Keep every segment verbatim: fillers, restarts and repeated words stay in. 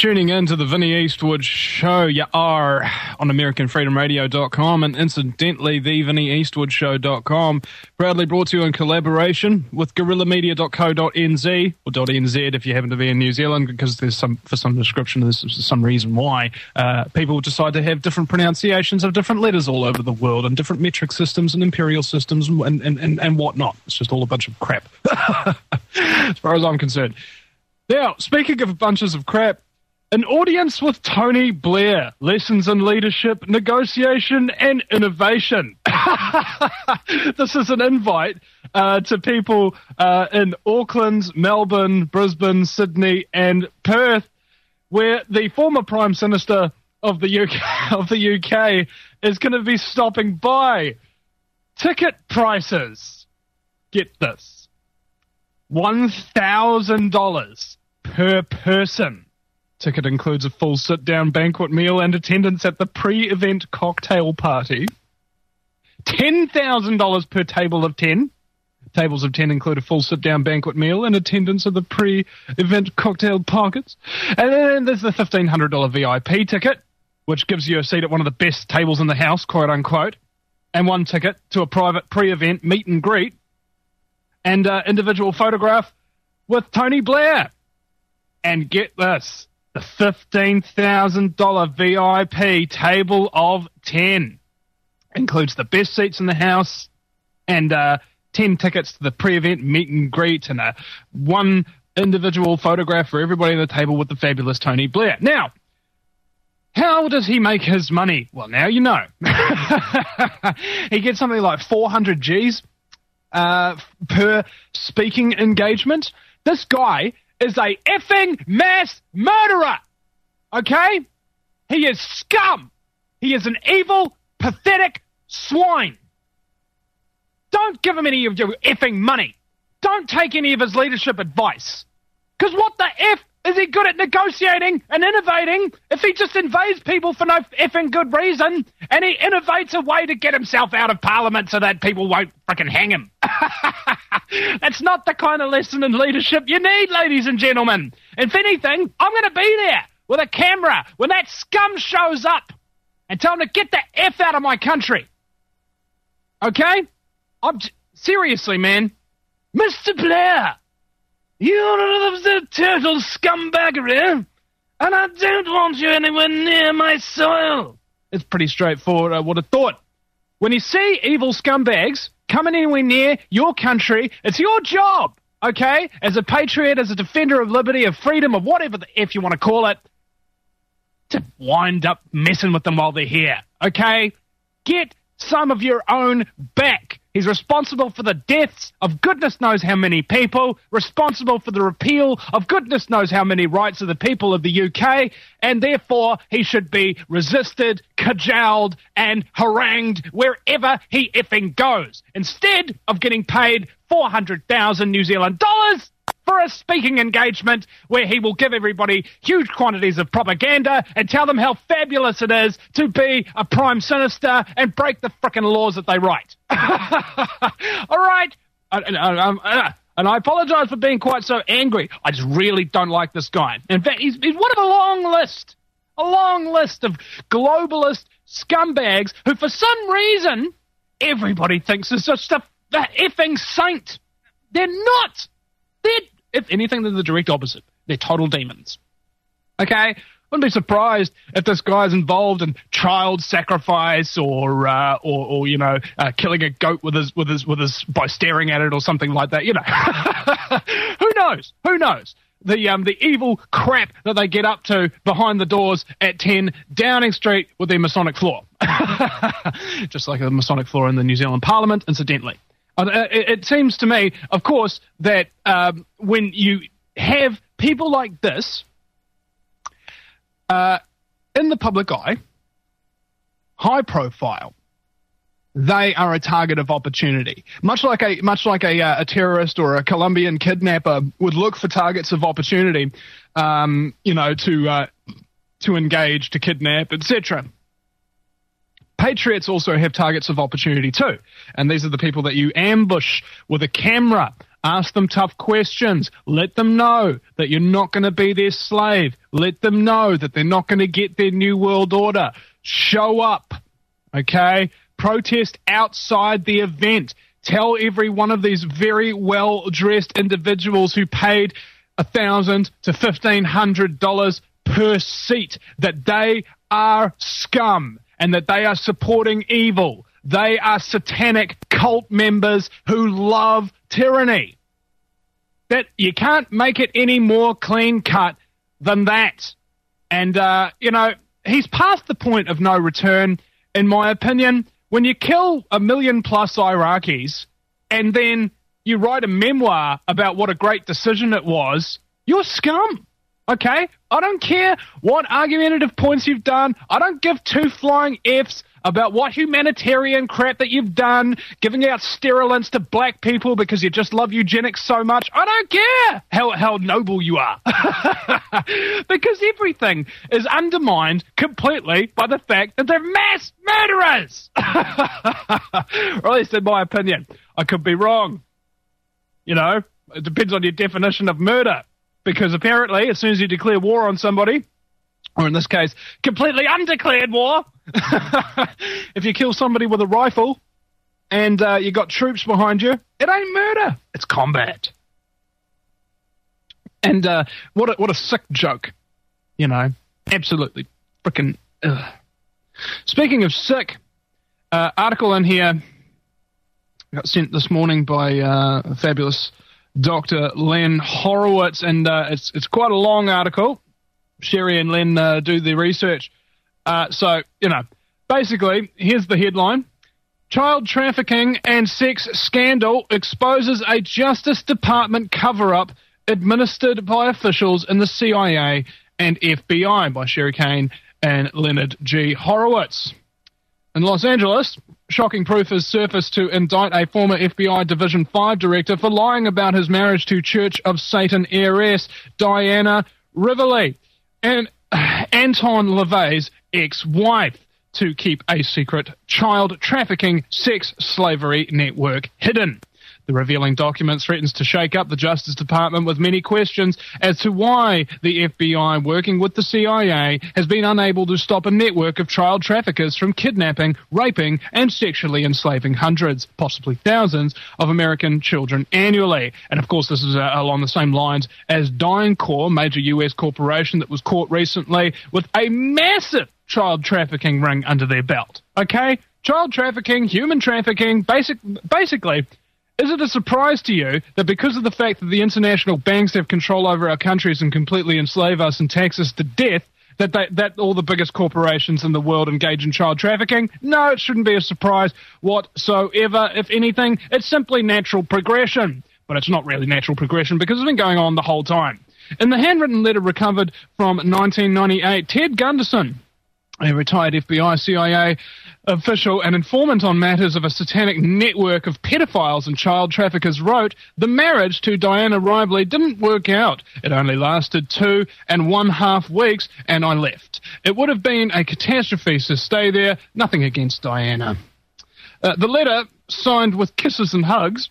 tuning in to the Vinnie Eastwood Show. You are on American Freedom Radio dot com and incidentally the Vinnie Eastwood Show dot com. Proudly brought to you in collaboration with Guerrilla Media dot co dot n z or .nz if you happen to be in New Zealand, because there's some, for some description, there's some reason why uh, people decide to have different pronunciations of different letters all over the world and different metric systems and imperial systems and, and, and, and whatnot. It's just all a bunch of crap as far as I'm concerned. Now, speaking of bunches of crap, an audience with Tony Blair, lessons in leadership, negotiation, and innovation. This is an invite uh, to people uh, in Auckland, Melbourne, Brisbane, Sydney, and Perth, where the former Prime Minister of the U K, of the U K is going to be stopping by. Ticket prices, get this, one thousand dollars per person. Ticket includes a full sit-down banquet meal and attendance at the pre-event cocktail party. ten thousand dollars per table of ten. Tables of ten include a full sit-down banquet meal and attendance at the pre-event cocktail parties. And then there's the fifteen hundred dollars V I P ticket, which gives you a seat at one of the best tables in the house, quote-unquote, and one ticket to a private pre-event meet and greet and uh, individual photograph with Tony Blair. And get this, the fifteen thousand dollars V I P table of ten includes the best seats in the house and uh, ten tickets to the pre-event meet and greet and a one individual photograph for everybody at the table with the fabulous Tony Blair. Now, how does he make his money? Well, now you know. He gets something like four hundred G's uh, per speaking engagement. This guy is a effing mass murderer, okay? He is scum. He is an evil, pathetic swine. Don't give him any of your effing money. Don't take any of his leadership advice. Because what the F is he good at negotiating and innovating if he just invades people for no effing good reason and he innovates a way to get himself out of Parliament so that people won't frickin' hang him? That's not the kind of lesson in leadership you need, ladies and gentlemen. If anything, I'm going to be there with a camera when that scum shows up and tell him to get the F out of my country. Okay? I'm j- seriously, man. Mister Blair, you're the turtle scumbaggery, and I don't want you anywhere near my soil. It's pretty straightforward, I would have thought. When you see evil scumbags coming anywhere near your country, it's your job, okay, as a patriot, as a defender of liberty, of freedom, of whatever the F you want to call it, to wind up messing with them while they're here, okay? Get some of your own back. He's responsible for the deaths of goodness knows how many people, responsible for the repeal of goodness knows how many rights of the people of the U K, and therefore he should be resisted, cajoled, and harangued wherever he effing goes, instead of getting paid four hundred thousand New Zealand dollars for a speaking engagement where he will give everybody huge quantities of propaganda and tell them how fabulous it is to be a Prime Minister and break the frickin' laws that they write. All right? And, and, and I apologize for being quite so angry. I just really don't like this guy. In fact, he's, he's one of a long list, a long list of globalist scumbags who, for some reason, everybody thinks is just a, a effing saint. They're not. They're, if anything, they're the direct opposite. They're total demons. Okay? Wouldn't be surprised if this guy's involved in child sacrifice or, uh, or, or you know, uh, killing a goat with his, with his, with his, by staring at it or something like that. You know, who knows? Who knows? The um, the evil crap that they get up to behind the doors at ten Downing Street with their Masonic floor, just like the Masonic floor in the New Zealand Parliament, incidentally. Uh, it, it seems to me, of course, that um, when you have people like this uh, in the public eye, high profile, they are a target of opportunity. Much like a much like a, uh, a terrorist or a Colombian kidnapper would look for targets of opportunity, um, you know, to uh, to engage, to kidnap, et cetera. Patriots also have targets of opportunity too, and these are the people that you ambush with a camera. Ask them tough questions. Let them know that you're not going to be their slave. Let them know that they're not going to get their new world order. Show up, okay? Protest outside the event. Tell every one of these very well-dressed individuals who paid one thousand dollars to fifteen hundred dollars per seat that they are scum and that they are supporting evil. They are satanic cult members who love tyranny. That you can't make it any more clean-cut than that. And, uh, you know, he's past the point of no return, in my opinion. When you kill a million-plus Iraqis and then you write a memoir about what a great decision it was, you're scum, okay? I don't care what argumentative points you've done. I don't give two flying Fs about what humanitarian crap that you've done, giving out sterilants to black people because you just love eugenics so much. I don't care how, how noble you are. Because everything is undermined completely by the fact that they're mass murderers. Or at least in my opinion. I could be wrong. You know, it depends on your definition of murder. Because apparently, as soon as you declare war on somebody, or in this case, completely undeclared war, if you kill somebody with a rifle and uh, you got troops behind you, it ain't murder. It's combat. And uh, what a, what a sick joke, you know. Absolutely freaking. Ugh. Speaking of sick, uh, article in here got sent this morning by uh, a fabulous Doctor Len Horowitz, and uh, it's it's quite a long article. Sherry and Len uh, do the research. Uh, so, you know, basically, here's the headline. Child trafficking and sex scandal exposes a Justice Department cover-up administered by officials in the C I A and F B I, by Sherry Kane and Leonard G. Horowitz. In Los Angeles, shocking proof has surfaced to indict a former F B I Division five director for lying about his marriage to Church of Satan heiress Diana Rivoli and Anton LaVey's ex-wife to keep a secret child trafficking sex slavery network hidden. The revealing document threatens to shake up the Justice Department with many questions as to why the F B I, working with the C I A, has been unable to stop a network of child traffickers from kidnapping, raping, and sexually enslaving hundreds, possibly thousands, of American children annually. And of course, this is uh, along the same lines as DynCorp, major U S corporation that was caught recently with a massive child trafficking ring under their belt. Okay? Child trafficking, human trafficking, basic, basically... Is it a surprise to you that because of the fact that the international banks have control over our countries and completely enslave us and tax us to death, that they, that all the biggest corporations in the world engage in child trafficking? No, it shouldn't be a surprise whatsoever. If anything, it's simply natural progression. But it's not really natural progression because it's been going on the whole time. In the handwritten letter recovered from nineteen ninety-eight, Ted Gunderson, a retired F B I, C I A official and informant on matters of a satanic network of pedophiles and child traffickers, wrote, "The marriage to Diana Rivoli didn't work out. It only lasted two and one half weeks, and I left. It would have been a catastrophe to stay there. Nothing against Diana." Uh, the letter, signed with kisses and hugs,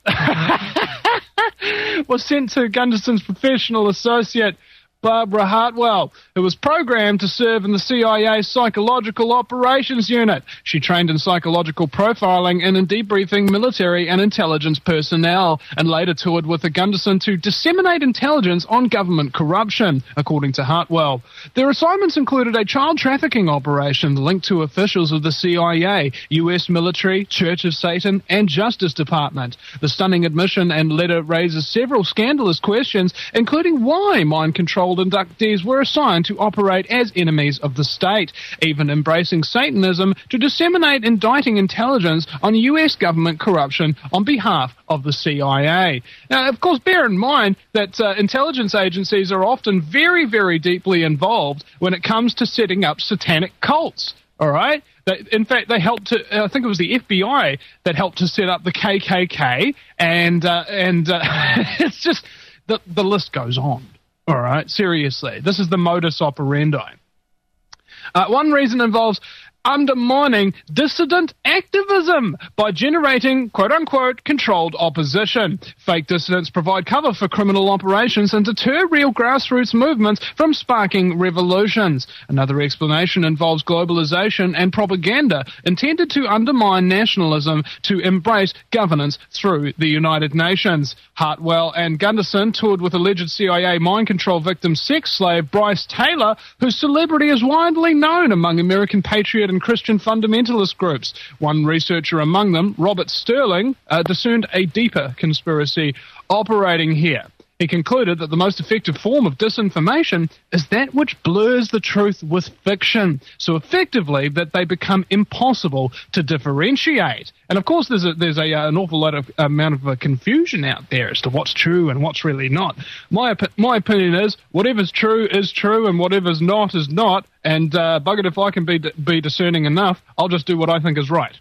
was sent to Gunderson's professional associate, Barbara Hartwell, who was programmed to serve in the C I A's Psychological Operations Unit. She trained in psychological profiling and in debriefing military and intelligence personnel, and later toured with the Gunderson to disseminate intelligence on government corruption, according to Hartwell. Their assignments included a child trafficking operation linked to officials of the C I A, U S military, Church of Satan, and Justice Department. The stunning admission and letter raises several scandalous questions, including why mind control inductees were assigned to operate as enemies of the state, even embracing Satanism to disseminate indicting intelligence on U S government corruption on behalf of the C I A. Now, of course, bear in mind that uh, intelligence agencies are often very, very deeply involved when it comes to setting up satanic cults. All right? They, in fact, they helped to, I think it was the F B I that helped to set up the K K K, and, uh, and uh, it's just, the, the list goes on. All right, seriously. This is the modus operandi. Uh, one reason involves undermining dissident activism by generating quote-unquote controlled opposition. Fake dissidents provide cover for criminal operations and deter real grassroots movements from sparking revolutions. Another explanation involves globalization and propaganda intended to undermine nationalism to embrace governance through the United Nations. Hartwell and Gunderson toured with alleged C I A mind control victim sex slave Bryce Taylor, whose celebrity is widely known among American patriot and Christian fundamentalist groups. One researcher among them, Robert Sterling, uh, discerned a deeper conspiracy operating here. He concluded that the most effective form of disinformation is that which blurs the truth with fiction, so effectively that they become impossible to differentiate. And of course, there's a, there's a, uh, an awful lot of amount of uh, confusion out there as to what's true and what's really not. My op- my opinion is whatever's true is true, and whatever's not is not. And uh, buggered if I can be be discerning enough, I'll just do what I think is right.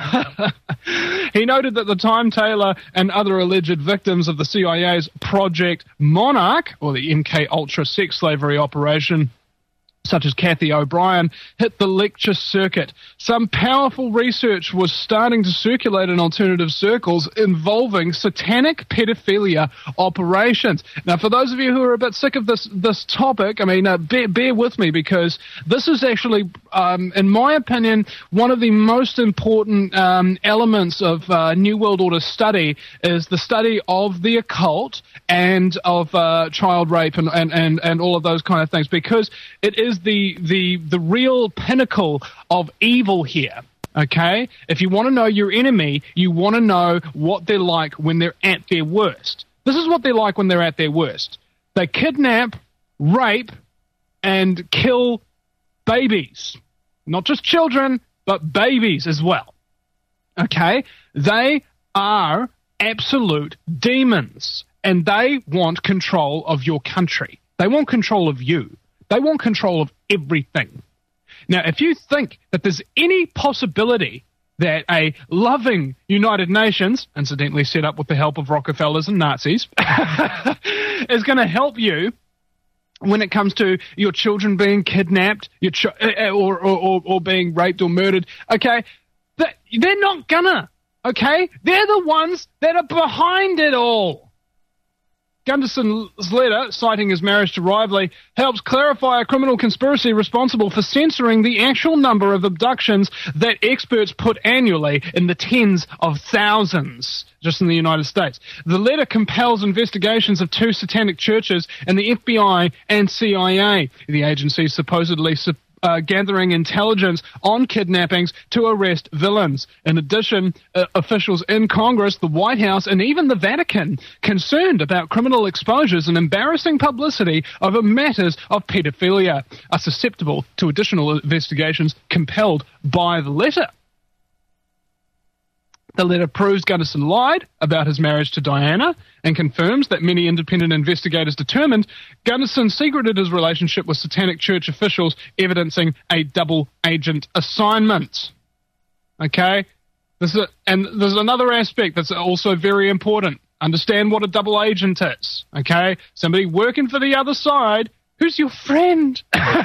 He noted that the time Taylor and other alleged victims of the C I A's Project Monarch, or the M K Ultra sex slavery operation, such as Kathy O'Brien, hit the lecture circuit. Some powerful research was starting to circulate in alternative circles involving satanic pedophilia operations. Now, for those of you who are a bit sick of this this topic, I mean, uh, bear, bear with me, because this is actually, um, in my opinion, one of the most important um, elements of uh, New World Order study is the study of the occult and of uh, child rape and, and, and, and all of those kind of things, because it is the the the real pinnacle of evil here. Okay? If you want to know your enemy, you want to know what they're like when they're at their worst. This is what they're like when they're at their worst. They kidnap, rape, and kill babies. Not just children, but babies as well. Okay? They are absolute demons, and they want control of your country. They want control of you. They want control of everything. Now, if you think that there's any possibility that a loving United Nations, incidentally set up with the help of Rockefellers and Nazis, is going to help you when it comes to your children being kidnapped, your ch- or, or, or being raped or murdered, okay, they're not gonna, okay? They're the ones that are behind it all. Gunderson's letter, citing his marriage to Rivley, helps clarify a criminal conspiracy responsible for censoring the actual number of abductions that experts put annually in the tens of thousands, just in the United States. The letter compels investigations of two satanic churches and the F B I and C I A. The agencies supposedly su- Uh, gathering intelligence on kidnappings to arrest villains. In addition, uh, officials in Congress, the White House, and even the Vatican, concerned about criminal exposures and embarrassing publicity over matters of pedophilia, are susceptible to additional investigations compelled by the letter. The letter proves Gunderson lied about his marriage to Diana and confirms that many independent investigators determined Gunderson secreted his relationship with satanic church officials, evidencing a double agent assignment. Okay? This is, and there's another aspect that's also very important. Understand what a double agent is. Okay? Somebody working for the other side who's your friend.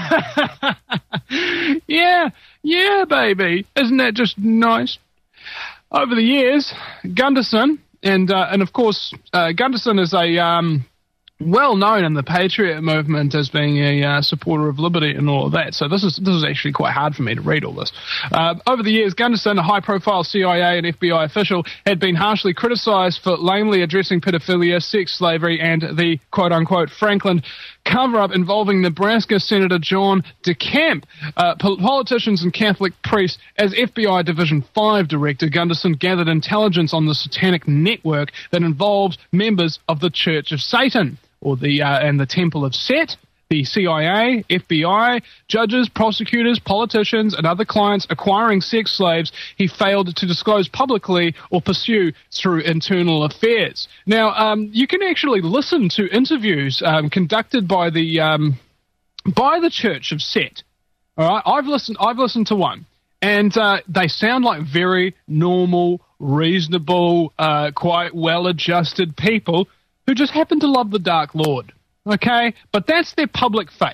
yeah, yeah, baby. Isn't that just nice? Over the years, Gunderson, and uh, and of course, uh, Gunderson is a um, well known in the Patriot movement as being a uh, supporter of liberty and all of that. So this is this is actually quite hard for me to read all this. Uh, over the years, Gunderson, a high-profile C I A and F B I official, had been harshly criticised for lamely addressing pedophilia, sex slavery, and the quote-unquote Franklin cover-up involving Nebraska Senator John DeCamp. Uh, politicians and Catholic priests. As F B I Division five Director, Gunderson gathered intelligence on the satanic network that involves members of the Church of Satan, or the uh, and the Temple of Set, the C I A, F B I, judges, prosecutors, politicians, and other clients acquiring sex slaves he failed to disclose publicly or pursue through internal affairs. Now, um, you can actually listen to interviews um, conducted by the um, by the Church of Set. All right, I've listened. I've listened to one, and uh, they sound like very normal, reasonable, uh, quite well-adjusted people who just happen to love the Dark Lord. Okay? But that's their public face.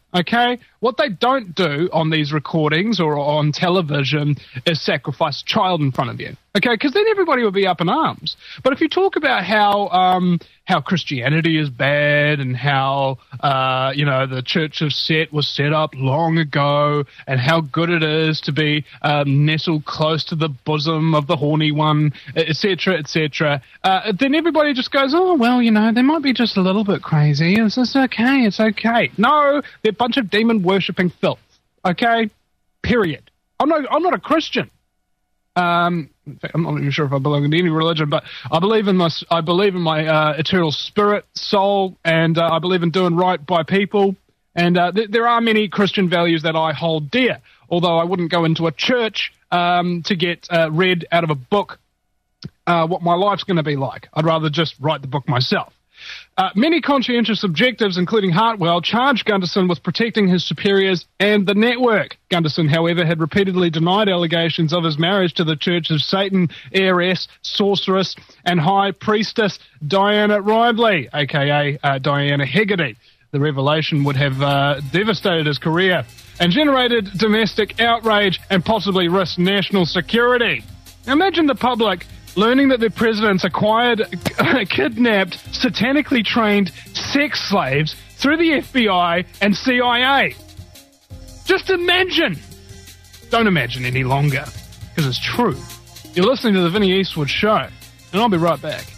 Okay? What they don't do on these recordings or on television is sacrifice a child in front of you. Okay? Because then everybody will be up in arms. But if you talk about how um, how Christianity is bad and how, uh, you know, the Church of Set was set up long ago and how good it is to be um, nestled close to the bosom of the horny one, et cetera, et cetera, uh, then everybody just goes, oh, well, you know, they might be just a little bit crazy. It's just okay. It's okay. No, they're a bunch of demon-worshipping filth. Okay? Period. I'm not, I'm not a Christian. Um, in fact, I'm not even sure if I belong to any religion, but I believe in my, I believe in my uh, eternal spirit, soul, and uh, I believe in doing right by people. And uh, th- there are many Christian values that I hold dear, although I wouldn't go into a church um, to get uh, read out of a book uh, what my life's going to be like. I'd rather just write the book myself. Uh, many conscientious objectives, including Hartwell, charged Gunderson with protecting his superiors and the network. Gunderson, however, had repeatedly denied allegations of his marriage to the Church of Satan heiress, sorceress, and high priestess Diana Ridley, a k a. Uh, Diana Hegarty. The revelation would have uh, devastated his career and generated domestic outrage and possibly risked national security. Imagine the public learning that their presidents acquired, kidnapped, satanically trained sex slaves through the F B I and C I A. Just imagine. Don't imagine any longer, because it's true. You're listening to the Vinnie Eastwood Show, and I'll be right back.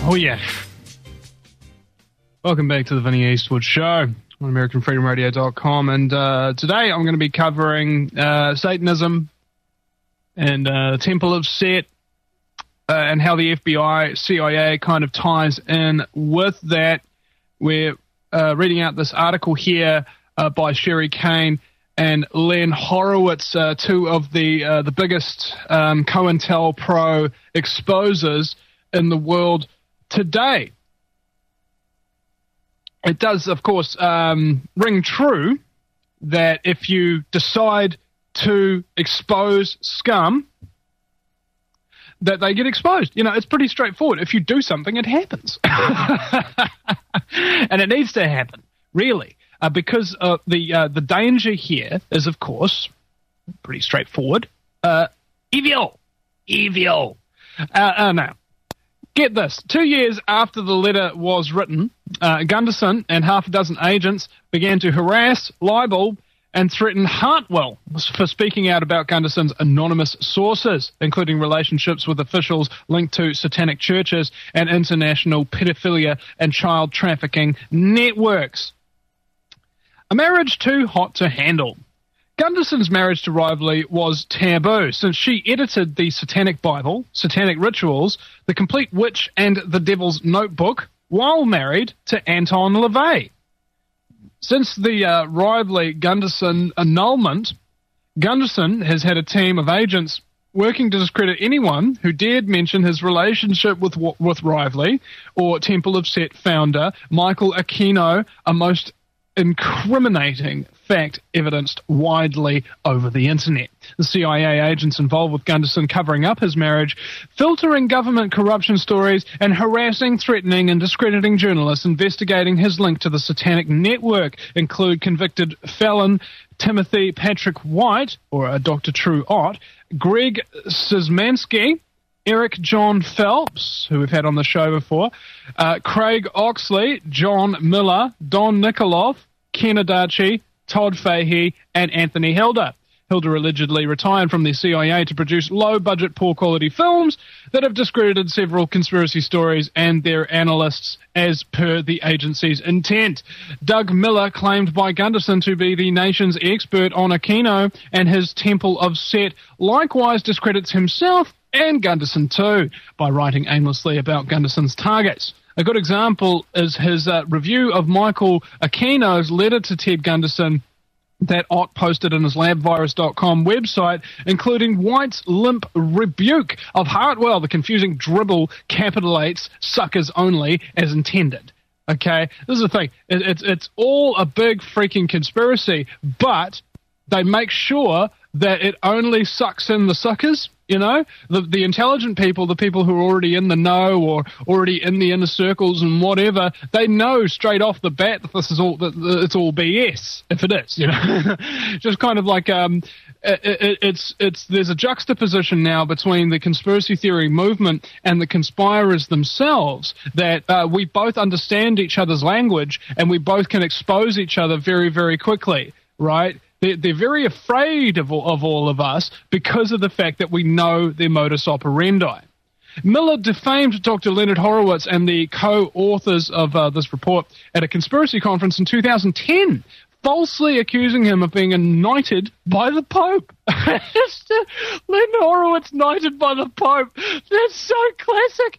Oh, yeah. Welcome back to the Vinny Eastwood Show on American Freedom Radio dot com. And uh, today I'm going to be covering uh, Satanism and uh, the Temple of Set uh, and how the F B I, C I A kind of ties in with that. We're uh, reading out this article here uh, by Sherry Kane and Len Horowitz, uh, two of the uh, the biggest um, COINTELPRO exposers in the world today. It does, of course, um, ring true that if you decide to expose scum, that they get exposed. You know, it's pretty straightforward. If you do something, it happens. And it needs to happen, really, uh, because uh, the uh, the danger here is, of course, pretty straightforward. Uh, evil. Evil. Uh, uh, now, get this. Two years after the letter was written, uh, Gunderson and half a dozen agents began to harass, libel, and threaten Hartwell for speaking out about Gunderson's anonymous sources, including relationships with officials linked to satanic churches and international pedophilia and child trafficking networks. A marriage too hot to handle. Gunderson's marriage to Rively was taboo since she edited the Satanic Bible, Satanic Rituals, The Complete Witch and the Devil's Notebook, while married to Anton LaVey. Since the uh, Rively-Gunderson annulment, Gunderson has had a team of agents working to discredit anyone who dared mention his relationship with with Rively or Temple of Set founder Michael Aquino, a most incriminating fact evidenced widely over the internet. The C I A agents involved with Gunderson covering up his marriage, filtering government corruption stories, and harassing, threatening, and discrediting journalists investigating his link to the satanic network include convicted felon Timothy Patrick White, or uh, Doctor True Ott, Greg Szymanski, Eric John Phelps, who we've had on the show before, uh, Craig Oxley, John Miller, Don Nikoloff, Ken Adachi, Todd Fahey, and Anthony Hilda. Hilda allegedly retired from the C I A to produce low-budget, poor-quality films that have discredited several conspiracy stories and their analysts as per the agency's intent. Doug Miller, claimed by Gunderson to be the nation's expert on Aquino and his Temple of Set, likewise discredits himself and Gunderson too by writing aimlessly about Gunderson's targets. A good example is his uh, review of Michael Aquino's letter to Ted Gunderson that Ott posted in his lab virus dot com website, including White's limp rebuke of Hartwell. The confusing dribble capitulates suckers only as intended. Okay, this is the thing. It, it's it's all a big freaking conspiracy, but they make sure that it only sucks in the suckers. You know, the the intelligent people, the people who are already in the know or already in the inner circles and whatever, they know straight off the bat that this is all that it's all B S. If it is, you know, just kind of like um, it, it, it's it's there's a juxtaposition now between the conspiracy theory movement and the conspirers themselves that uh, we both understand each other's language and we both can expose each other very very quickly, right? They're, they're very afraid of all, of all of us because of the fact that we know their modus operandi. Miller defamed Doctor Leonard Horowitz and the co-authors of uh, this report at a conspiracy conference in two thousand ten, falsely accusing him of being knighted by the Pope. Leonard Horowitz knighted by the Pope. That's so classic.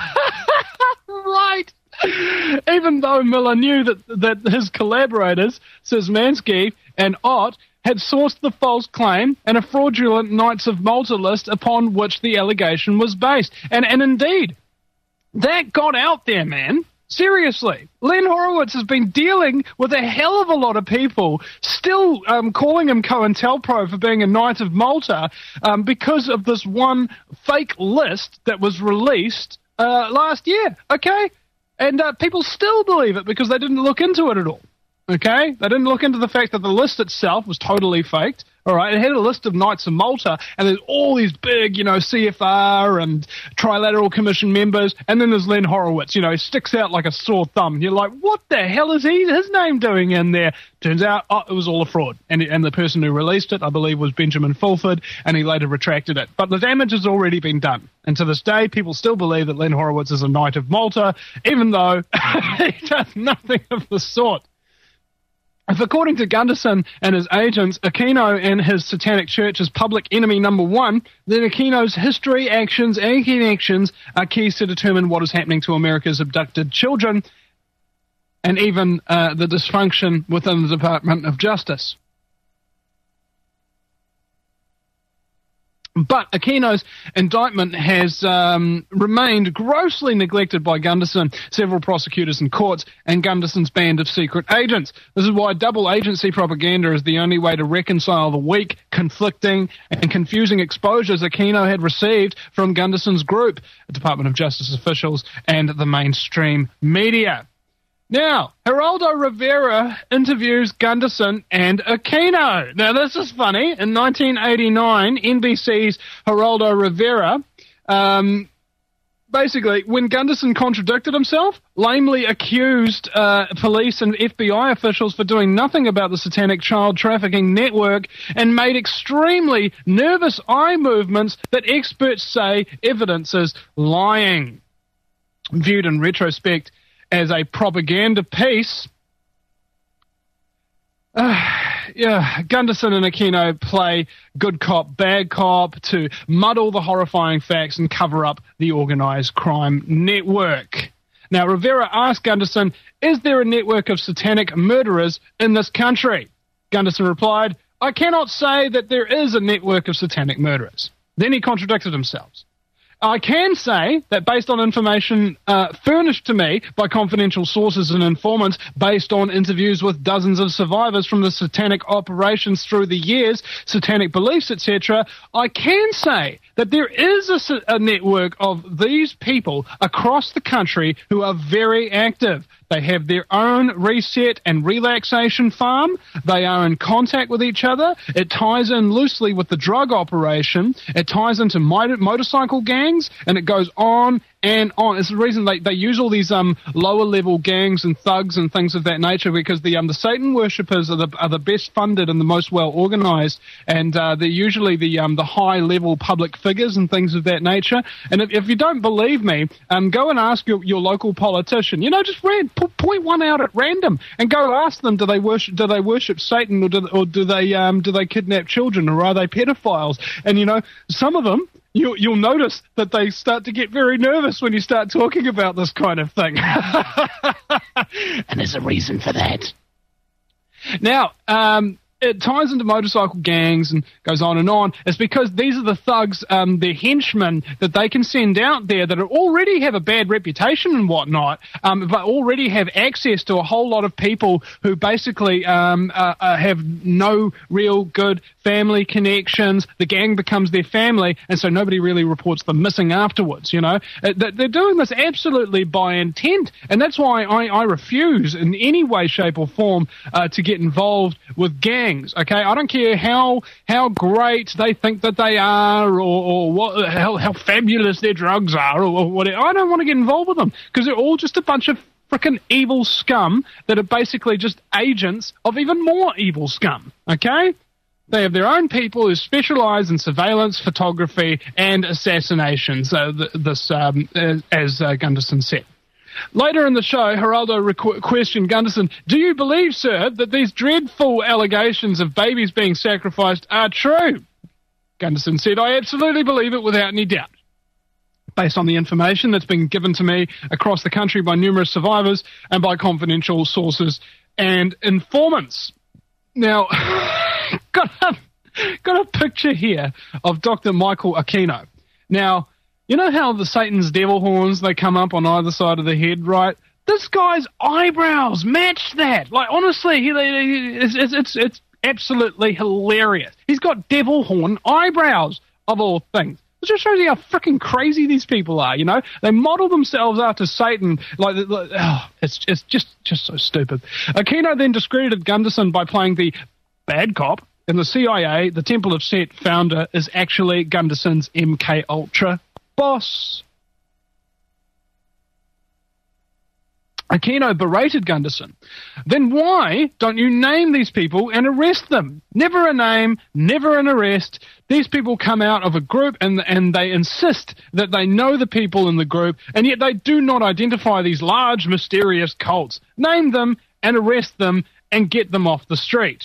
Right. Even though Miller knew that, that his collaborators, Szymanski and Ott, had sourced the false claim and a fraudulent Knights of Malta list upon which the allegation was based. And, and indeed, that got out there, man. Seriously. Len Horowitz has been dealing with a hell of a lot of people, still um, calling him COINTELPRO for being a Knight of Malta um, because of this one fake list that was released uh, last year, okay? And uh, people still believe it because they didn't look into it at all. Okay? They didn't look into the fact that the list itself was totally faked. All right, it had a list of Knights of Malta, and there's all these big, you know, C F R and Trilateral Commission members, and then there's Len Horowitz, you know, he sticks out like a sore thumb. You're like, what the hell is he, his name doing in there? Turns out, oh, it was all a fraud. And, and the person who released it, I believe, was Benjamin Fulford, and he later retracted it. But the damage has already been done. And to this day, people still believe that Len Horowitz is a Knight of Malta, even though he does nothing of the sort. If, according to Gunderson and his agents, Aquino and his satanic church is public enemy number one, then Aquino's history, actions, and connections are keys to determine what is happening to America's abducted children, and even uh, the dysfunction within the Department of Justice. But Aquino's indictment has um, remained grossly neglected by Gunderson, several prosecutors and courts, and Gunderson's band of secret agents. This is why double agency propaganda is the only way to reconcile the weak, conflicting, and confusing exposures Aquino had received from Gunderson's group, the Department of Justice officials, and the mainstream media. Now, Geraldo Rivera interviews Gunderson and Aquino. Now, this is funny. In nineteen eighty-nine, N B C's Geraldo Rivera, um, basically, when Gunderson contradicted himself, lamely accused uh, police and F B I officials for doing nothing about the satanic child trafficking network, and made extremely nervous eye movements that experts say evidences lying. Viewed in retrospect as a propaganda piece, uh, yeah, Gunderson and Aquino play good cop, bad cop to muddle the horrifying facts and cover up the organised crime network. Now, Rivera asked Gunderson, is there a network of satanic murderers in this country? Gunderson replied, I cannot say that there is a network of satanic murderers. Then he contradicted himself. I can say that based on information uh, furnished to me by confidential sources and informants, based on interviews with dozens of survivors from the satanic operations through the years, satanic beliefs, et cetera, I can say that there is a, a network of these people across the country who are very active. They have their own reset and relaxation farm. They are in contact with each other. It ties in loosely with the drug operation. It ties into motor- motorcycle gangs, and it goes on and on. It's the reason they, they use all these um lower level gangs and thugs and things of that nature, because the um the Satan worshippers are the are the best funded and the most well organized, and uh, they're usually the um the high level public figures and things of that nature. And if, if you don't believe me, um go and ask your, your local politician. You know, just ran, point one out at random and go ask them: do they worship do they worship Satan, or do or do they um do they kidnap children, or are they pedophiles? And you know, some of them, You, you'll notice that they start to get very nervous when you start talking about this kind of thing. And there's a reason for that. Now, um, it ties into motorcycle gangs and goes on and on. It's because these are the thugs, um, the henchmen that they can send out there that already have a bad reputation and whatnot, um, but already have access to a whole lot of people who basically um, uh, uh, have no real good family connections. The gang becomes their family, and so nobody really reports them missing afterwards, you know. They're doing this absolutely by intent, and that's why I, I refuse in any way, shape, or form uh, to get involved with gangs. Okay, I don't care how how great they think that they are, or, or what how, how fabulous their drugs are, or, or whatever. I don't want to get involved with them because they're all just a bunch of frickin' evil scum that are basically just agents of even more evil scum. Okay, they have their own people who specialize in surveillance, photography, and assassination. So th- this, um, as, as uh, Gunderson said. Later in the show, Geraldo requ- questioned Gunderson, do you believe, sir, that these dreadful allegations of babies being sacrificed are true? Gunderson said, I absolutely believe it without any doubt. Based on the information that's been given to me across the country by numerous survivors and by confidential sources and informants. Now, got a, got a picture here of Doctor Michael Aquino. Now, you know how the Satan's devil horns, they come up on either side of the head, right? This guy's eyebrows match that. Like, honestly, he, he, it's, it's, it's, it's absolutely hilarious. He's got devil horn eyebrows, of all things. It just shows you how freaking crazy these people are, you know? They model themselves after Satan. Like, like oh, it's, it's just, just so stupid. Aquino then discredited Gunderson by playing the bad cop, in the C I A, the Temple of Set founder is actually Gunderson's M K Ultra boss. Aquino berated Gunderson. Then why don't you name these people and arrest them? Never a name, never an arrest. These people come out of a group and and they insist that they know the people in the group, and yet they do not identify these large, mysterious cults. Name them and arrest them and get them off the street.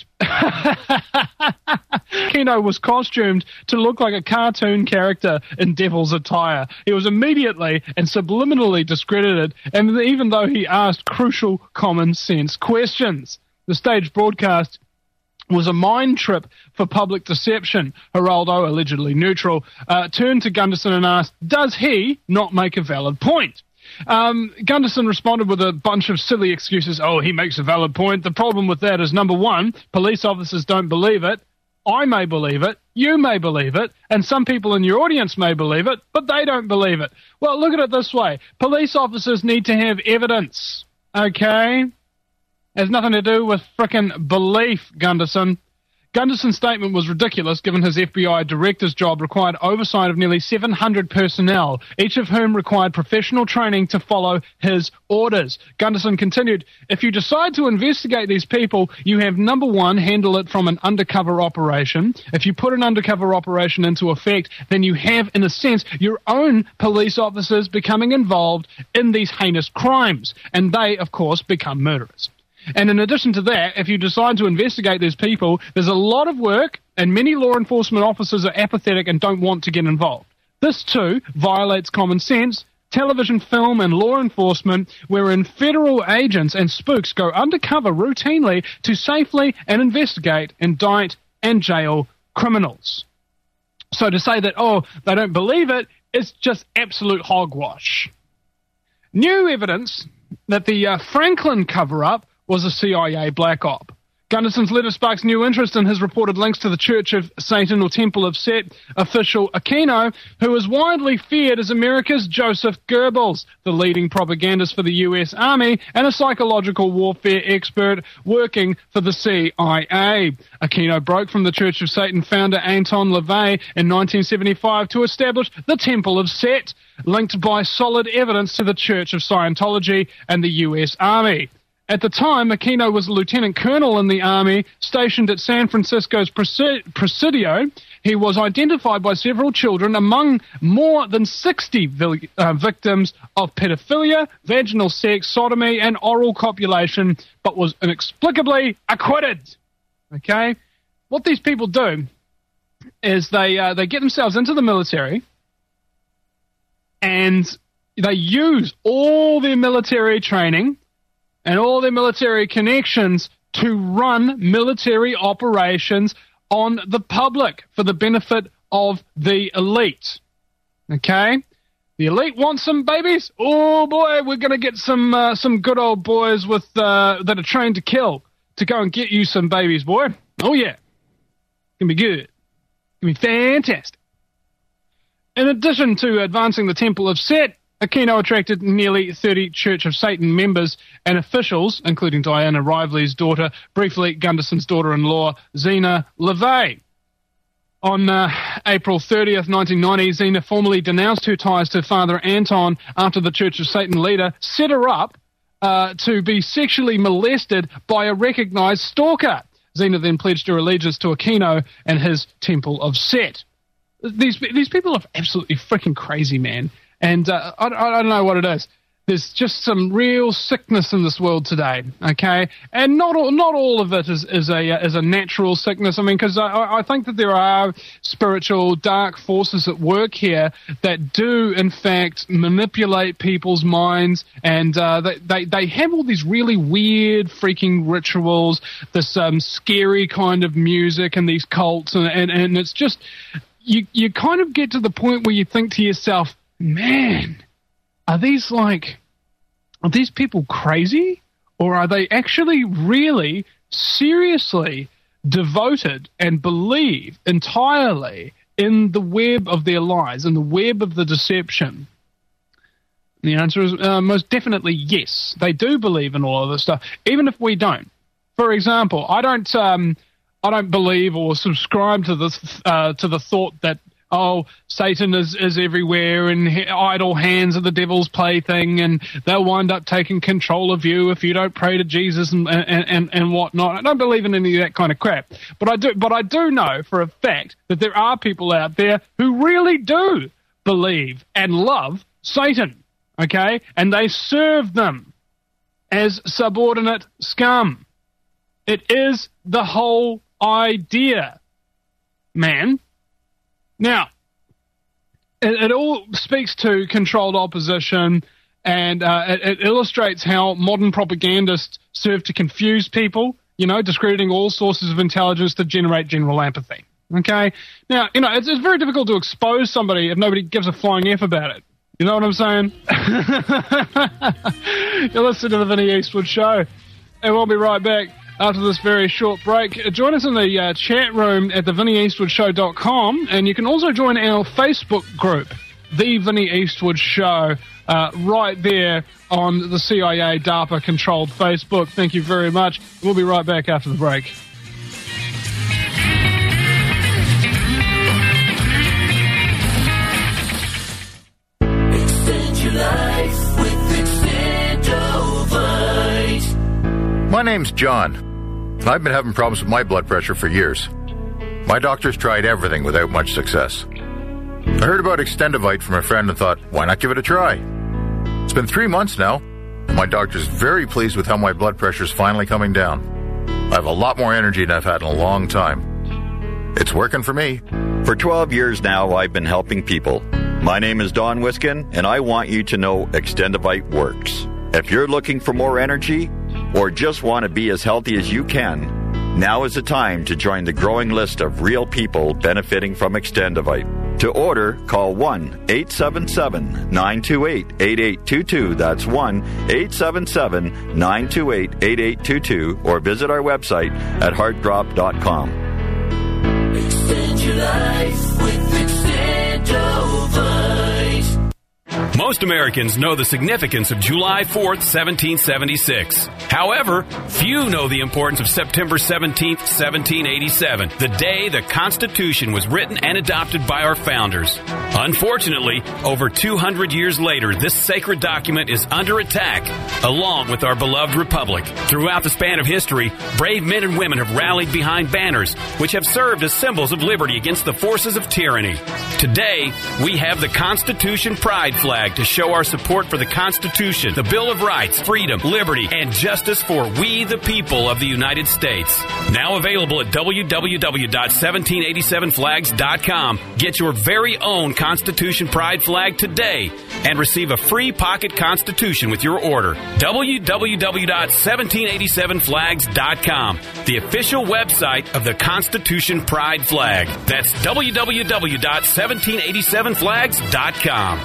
Aquino was costumed to look like a cartoon character in devil's attire. He was immediately and subliminally discredited, and even though he asked crucial common sense questions. The stage broadcast was a mind trip for public deception. Geraldo, allegedly neutral, uh, turned to Gunderson and asked, does he not make a valid point? Um, Gunderson responded with a bunch of silly excuses. Oh, he makes a valid point. The problem with that is, number one, police officers don't believe it. I may believe it. You may believe it. And some people in your audience may believe it, but they don't believe it. Well, look at it this way. Police officers need to have evidence, okay? Has nothing to do with frickin' belief, Gunderson. Gunderson's statement was ridiculous, given his F B I director's job required oversight of nearly seven hundred personnel, each of whom required professional training to follow his orders. Gunderson continued, if you decide to investigate these people, you have, number one, handle it from an undercover operation. If you put an undercover operation into effect, then you have, in a sense, your own police officers becoming involved in these heinous crimes, and they, of course, become murderers. And in addition to that, if you decide to investigate these people, there's a lot of work, and many law enforcement officers are apathetic and don't want to get involved. This, too, violates common sense, television, film, and law enforcement, wherein federal agents and spooks go undercover routinely to safely and investigate, indict, and jail criminals. So to say that, oh, they don't believe it, is just absolute hogwash. New evidence that the uh, Franklin cover-up was a C I A black op. Gunderson's letter sparks new interest in his reported links to the Church of Satan or Temple of Set official Aquino, who is widely feared as America's Joseph Goebbels, the leading propagandist for the U S Army and a psychological warfare expert working for the C I A. Aquino broke from the Church of Satan founder Anton LaVey in nineteen seventy-five to establish the Temple of Set, linked by solid evidence to the Church of Scientology and the U S Army. At the time, Aquino was a lieutenant colonel in the Army stationed at San Francisco's Presidio. He was identified by several children among more than sixty vi- uh, victims of pedophilia, vaginal sex, sodomy, and oral copulation, but was inexplicably acquitted. Okay? What these people do is they uh, they get themselves into the military and they use all their military training and all their military connections to run military operations on the public for the benefit of the elite. Okay? The elite want some babies? Oh boy, we're going to get some uh, some good old boys with uh, that are trained to kill to go and get you some babies, boy. Oh yeah. It's going to be good. It's going to be fantastic. In addition to advancing the Temple of Set, Aquino attracted nearly thirty Church of Satan members and officials, including Diana Rively's daughter, briefly Gunderson's daughter-in-law, Zena LaVey. On uh, April thirtieth, nineteen ninety, Zena formally denounced her ties to Father Anton after the Church of Satan leader set her up uh, to be sexually molested by a recognized stalker. Zena then pledged her allegiance to Aquino and his Temple of Set. These, these people are absolutely freaking crazy, man. And uh, I, I don't know what it is. There's just some real sickness in this world today, okay? And not all, not all of it is, is a uh, is a natural sickness. I mean, because I, I think that there are spiritual dark forces at work here that do, in fact, manipulate people's minds, and uh, they, they they have all these really weird, freaking rituals, this um, scary kind of music, and these cults, and and, and it's just you you kind of get to the point where you think to yourself, man, are these like, are these people crazy? Or are they actually really seriously devoted and believe entirely in the web of their lies, in the web of the deception? The answer is uh, most definitely yes. They do believe in all of this stuff, even if we don't. For example, I don't, um, I don't believe or subscribe to this uh, to the thought that, oh, Satan is, is everywhere and he, idle hands are the devil's plaything and they'll wind up taking control of you if you don't pray to Jesus and, and, and, and whatnot. I don't believe in any of that kind of crap. But I do, but I do know for a fact that there are people out there who really do believe and love Satan, okay? And they serve them as subordinate scum. It is the whole idea, man. Now, it, it all speaks to controlled opposition, and uh, it, it illustrates how modern propagandists serve to confuse people, you know, discrediting all sources of intelligence to generate general apathy. Okay? Now, you know, it's, it's very difficult to expose somebody if nobody gives a flying F about it. You know what I'm saying? You're listening to the Vinnie Eastwood Show, and we'll be right back after this very short break. Join us in the uh, chat room at the vinnie eastwood show dot com, and you can also join our Facebook group, The Vinnie Eastwood Show, uh, right there on the C I A DARPA-controlled Facebook. Thank you very much. We'll be right back after the break. Extend your life with Extendovite. My name's John. I've been having problems with my blood pressure for years. My doctor's tried everything without much success. I heard about Extendovite from a friend and thought, why not give it a try? It's been three months now, and my doctor's very pleased with how my blood pressure's finally coming down. I have a lot more energy than I've had in a long time. It's working for me. For twelve years now, I've been helping people. My name is Don Wiskin, and I want you to know Extendovite works. If you're looking for more energy, or just want to be as healthy as you can, now is the time to join the growing list of real people benefiting from Extendovite. To order, call one eight seven seven, nine two eight, eight eight two two. That's one eight seven seven, nine two eight, eight eight two two, or visit our website at heart drop dot com. Extend your life with Extendovite. Most Americans know the significance of July fourth, seventeen seventy-six. However, few know the importance of September seventeenth, seventeen eighty-seven, the day the Constitution was written and adopted by our founders. Unfortunately, over two hundred years later, this sacred document is under attack, along with our beloved republic. Throughout the span of history, brave men and women have rallied behind banners, which have served as symbols of liberty against the forces of tyranny. Today, we have the Constitution Pride flag to show our support for the Constitution, the Bill of Rights, freedom, liberty, and justice for we the people of the United States. Now available at w w w dot seventeen eighty-seven flags dot com. Get your very own Constitution Pride flag today and receive a free pocket Constitution with your order. w w w dot seventeen eighty-seven flags dot com, the official website of the Constitution Pride flag. That's w w w dot seventeen eighty-seven flags dot com.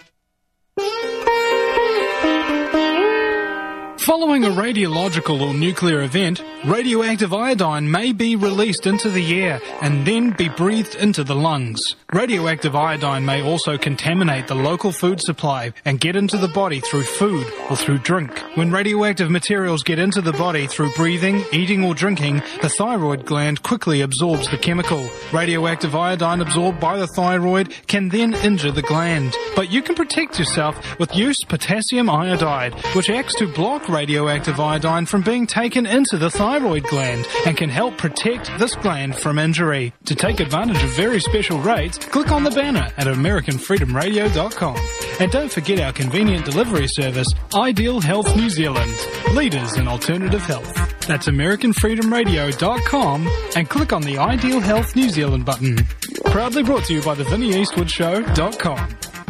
Following a radiological or nuclear event, radioactive iodine may be released into the air and then be breathed into the lungs. Radioactive iodine may also contaminate the local food supply and get into the body through food or through drink. When radioactive materials get into the body through breathing, eating or drinking, the thyroid gland quickly absorbs the chemical. Radioactive iodine absorbed by the thyroid can then injure the gland. But you can protect yourself with use potassium iodide, which acts to block radioactive iodine from being taken into the thyroid gland and can help protect this gland from injury. To take advantage of very special rates, click on the banner at american freedom radio dot com. And don't forget our convenient delivery service, Ideal Health New Zealand, leaders in alternative health. That's american freedom radio dot com and click on the Ideal Health New Zealand button. Proudly brought to you by the vinnie eastwood show dot com.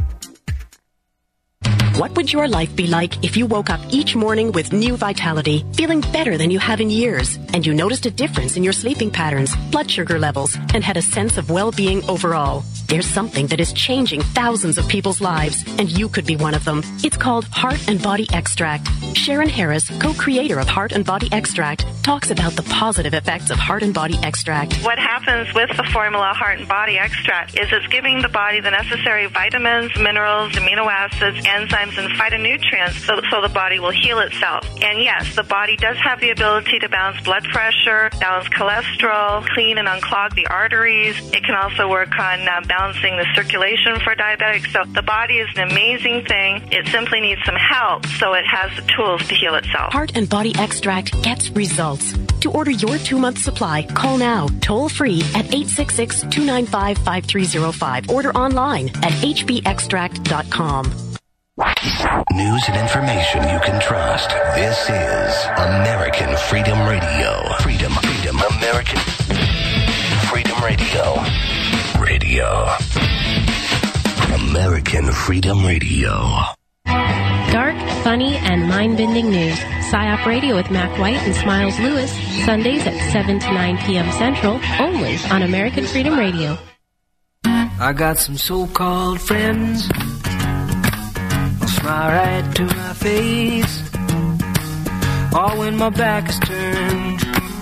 What would your life be like if you woke up each morning with new vitality, feeling better than you have in years, and you noticed a difference in your sleeping patterns, blood sugar levels, and had a sense of well-being overall? There's something that is changing thousands of people's lives, and you could be one of them. It's called Heart and Body Extract. Sharon Harris, co-creator of Heart and Body Extract, talks about the positive effects of Heart and Body Extract. What happens with the formula Heart and Body Extract is it's giving the body the necessary vitamins, minerals, amino acids, enzymes, and phytonutrients so, so the body will heal itself. And yes, the body does have the ability to balance blood pressure, balance cholesterol, clean and unclog the arteries. It can also work on uh, balancing the circulation for diabetics. So the body is an amazing thing. It simply needs some help so it has the tools to heal itself. Heart and Body Extract gets results. To order your two-month supply, call now, toll-free at eight six six, two nine five, five three zero five. Order online at h b extract dot com. News and information you can trust. This is American Freedom Radio. Freedom, freedom, American Freedom Radio. Radio. American Freedom Radio. Dark, funny, and mind-bending news. PsyOp Radio with Mac White and Smiles Lewis. Sundays at seven to nine p.m. Central, only on American Freedom Radio. I got some so-called friends. Smile right to my face. All when my back is turned.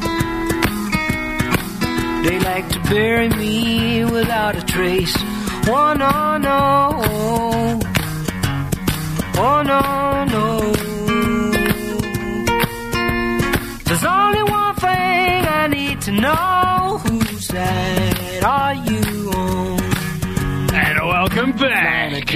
They like to bury me without a trace. Oh, no, no. Oh, no, no. There's only one thing I need to know. Whose side are you on? And welcome back.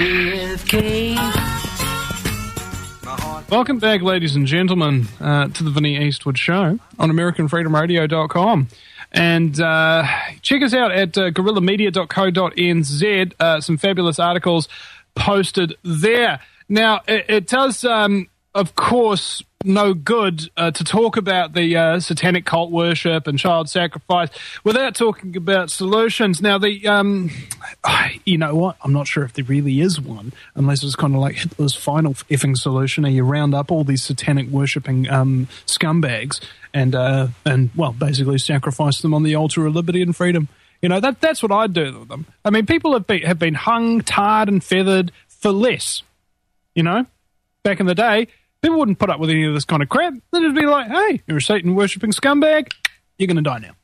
Welcome back, ladies and gentlemen, uh, to the Vinnie Eastwood Show on American Freedom Radio dot com. And uh, check us out at uh, guerrilla media dot co dot n z. Uh, some fabulous articles posted there. Now, it, it does, um, of course, no good uh, to talk about the uh, satanic cult worship and child sacrifice without talking about solutions. Now, the um, you know what? I'm not sure if there really is one, unless it's kind of like Hitler's final effing solution. You round up all these satanic worshipping um, scumbags and uh, and well, basically sacrifice them on the altar of liberty and freedom. You know, that that's what I'd do with them. I mean, people have been have been hung, tarred, and feathered for less. You know, back in the day, people wouldn't put up with any of this kind of crap. They'd just be like, hey, you're a Satan-worshipping scumbag. You're going to die now.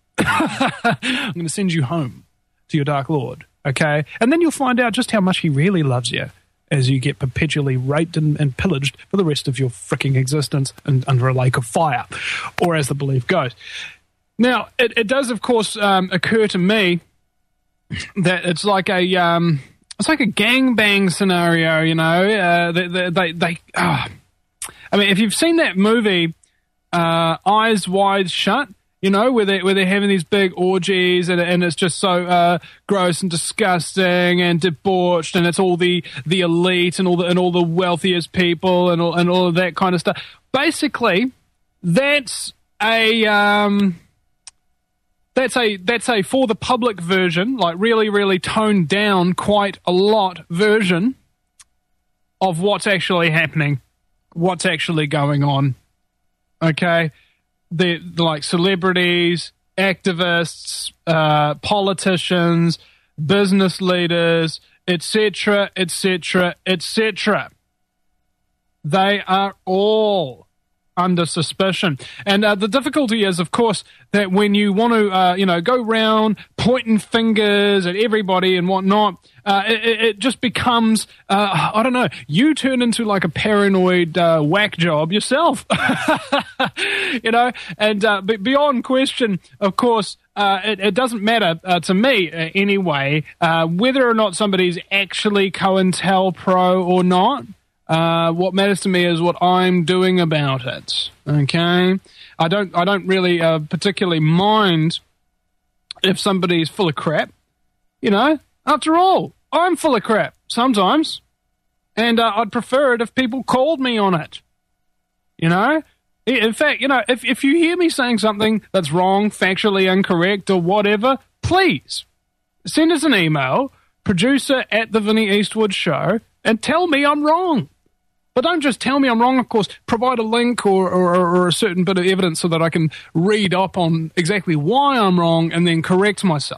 I'm going to send you home to your Dark Lord, okay? And then you'll find out just how much he really loves you as you get perpetually raped and, and pillaged for the rest of your freaking existence and under a lake of fire, or as the belief goes. Now, it, it does, of course, um, occur to me that it's like a... Um, It's like a gangbang scenario, you know. Uh, they, they, they, they oh. I mean, if you've seen that movie, uh, Eyes Wide Shut, you know, where they where they're having these big orgies and and it's just so uh, gross and disgusting and debauched, and it's all the, the elite and all the and all the wealthiest people and all and all of that kind of stuff. Basically, that's a um. That's a that's a for the public version, like really, really toned down quite a lot version of what's actually happening, what's actually going on. Okay, the, the like celebrities, activists, uh, politicians, business leaders, et cetera, et cetera, et cetera. They are all under suspicion. And uh, the difficulty is, of course, that when you want to, uh, you know, go round pointing fingers at everybody and whatnot, uh, it, it just becomes, uh, I don't know, you turn into like a paranoid uh, whack job yourself, you know, and uh, beyond question, of course, uh, it, it doesn't matter uh, to me uh, anyway, uh, whether or not somebody's actually COINTELPRO or not. Uh, what matters to me is what I'm doing about it. Okay, I don't. I don't really uh, particularly mind if somebody's full of crap. You know, after all, I'm full of crap sometimes, and uh, I'd prefer it if people called me on it. You know, in fact, you know, if if you hear me saying something that's wrong, factually incorrect, or whatever, please send us an email, producer at the Vinnie Eastwood Show, and tell me I'm wrong. But don't just tell me I'm wrong, of course. Provide a link or, or, or a certain bit of evidence so that I can read up on exactly why I'm wrong and then correct myself.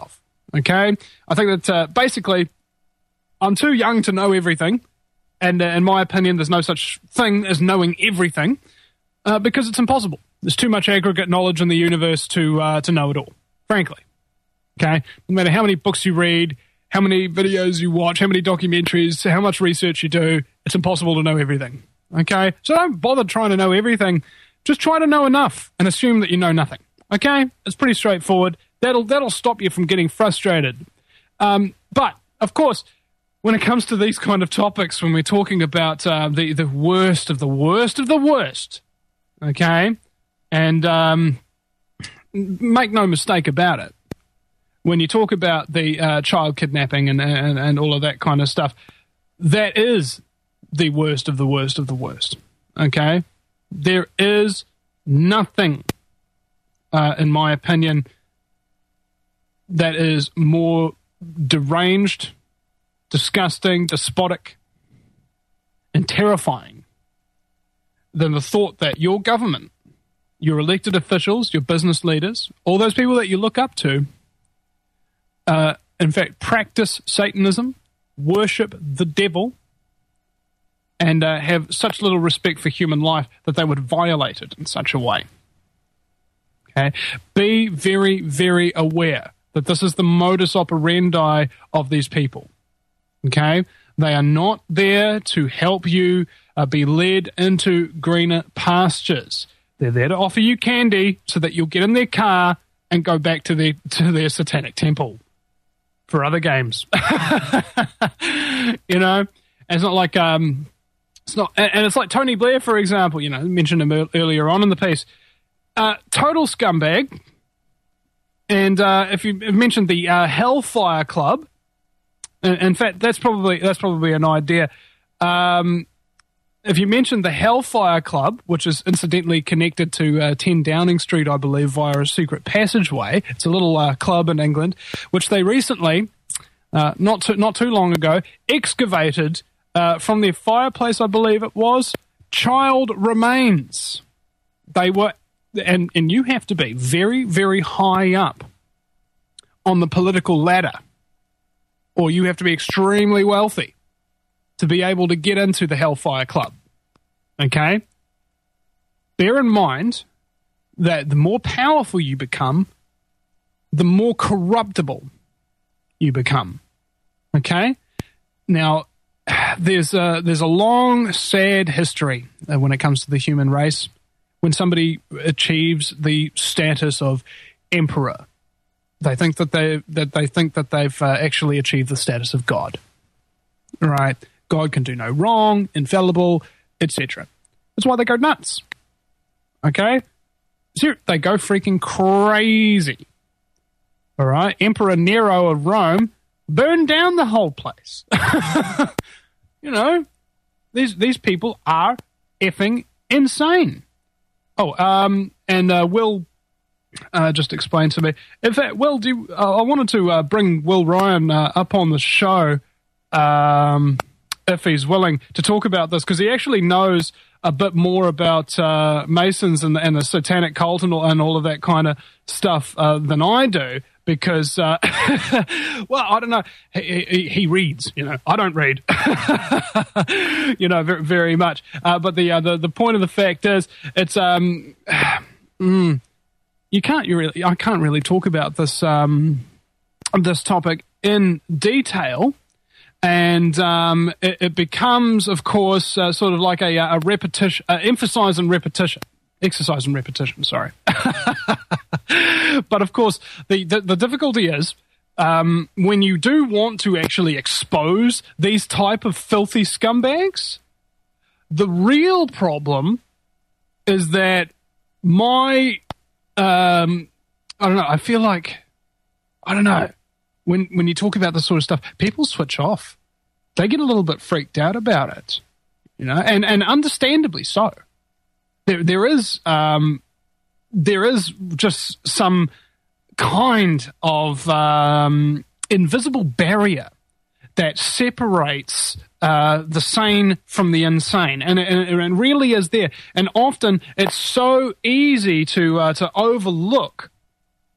Okay? I think that uh, basically I'm too young to know everything, and uh, in my opinion, there's no such thing as knowing everything uh, because it's impossible. There's too much aggregate knowledge in the universe to uh, to know it all, frankly. Okay? No matter how many books you read, how many videos you watch, how many documentaries, how much research you do, it's impossible to know everything. Okay? So don't bother trying to know everything. Just try to know enough and assume that you know nothing. Okay? It's pretty straightforward. That'll that'll stop you from getting frustrated. Um, but, of course, when it comes to these kind of topics, when we're talking about uh, the, the worst of the worst of the worst, okay? And um, make no mistake about it. When you talk about the uh, child kidnapping and, and, and all of that kind of stuff, that is the worst of the worst of the worst, okay? There is nothing, uh, in my opinion, that is more deranged, disgusting, despotic, and terrifying than the thought that your government, your elected officials, your business leaders, all those people that you look up to, uh, in fact, practice Satanism, worship the devil, and uh, have such little respect for human life that they would violate it in such a way. Okay? Be very, very aware that this is the modus operandi of these people. Okay? They are not there to help you uh, be led into greener pastures. They're there to offer you candy so that you'll get in their car and go back to their to their satanic temple for other games. You know? And it's not like um it's not and it's like Tony Blair, for example, you know, mentioned him earlier on in the piece. Uh, total scumbag. And uh, if you mentioned the uh, Hellfire Club, in, in fact, that's probably that's probably an idea. Um, if you mentioned the Hellfire Club, which is incidentally connected to uh, ten Downing Street, I believe, via a secret passageway, it's a little uh, club in England, which they recently, uh, not too, not too long ago, excavated uh, from their fireplace, I believe it was, child remains. They were. And and you have to be very, very high up on the political ladder, or you have to be extremely wealthy to be able to get into the Hellfire Club. Okay? Bear in mind that the more powerful you become, the more corruptible you become. Okay? Now, there's a, there's a long, sad history uh, when it comes to the human race. When somebody achieves the status of emperor, they think that they that they think that they've uh, actually achieved the status of God. Right? God can do no wrong, infallible, et cetera. That's why they go nuts. Okay? So they go freaking crazy. All right? Emperor Nero of Rome burned down the whole place. You know, these these people are effing insane. Oh, um, and uh, Will uh, just explained to me. In fact, Will, do you, uh, I wanted to uh, bring Will Ryan uh, up on the show, um, if he's willing, to talk about this, because he actually knows a bit more about uh, Masons and the, and the satanic cult and all, and all of that kind of stuff uh, than I do. Because, uh, well, I don't know. He, he, he reads, you know. I don't read, you know, very, very much. Uh, but the, uh, the the point of the fact is, it's um, mm, you can't you really. I can't really talk about this um, this topic in detail, and um, it, it becomes, of course, uh, sort of like a, a repetition, uh, emphasize and repetition. Exercise and repetition, sorry. But, of course, the, the, the difficulty is um, when you do want to actually expose these type of filthy scumbags, the real problem is that my, um, I don't know, I feel like, I don't know, when, when you talk about this sort of stuff, people switch off. They get a little bit freaked out about it, you know, and, and understandably so. There, there is, um, there is just some kind of um, invisible barrier that separates uh, the sane from the insane, and it, and it really is there. And often it's so easy to uh, to overlook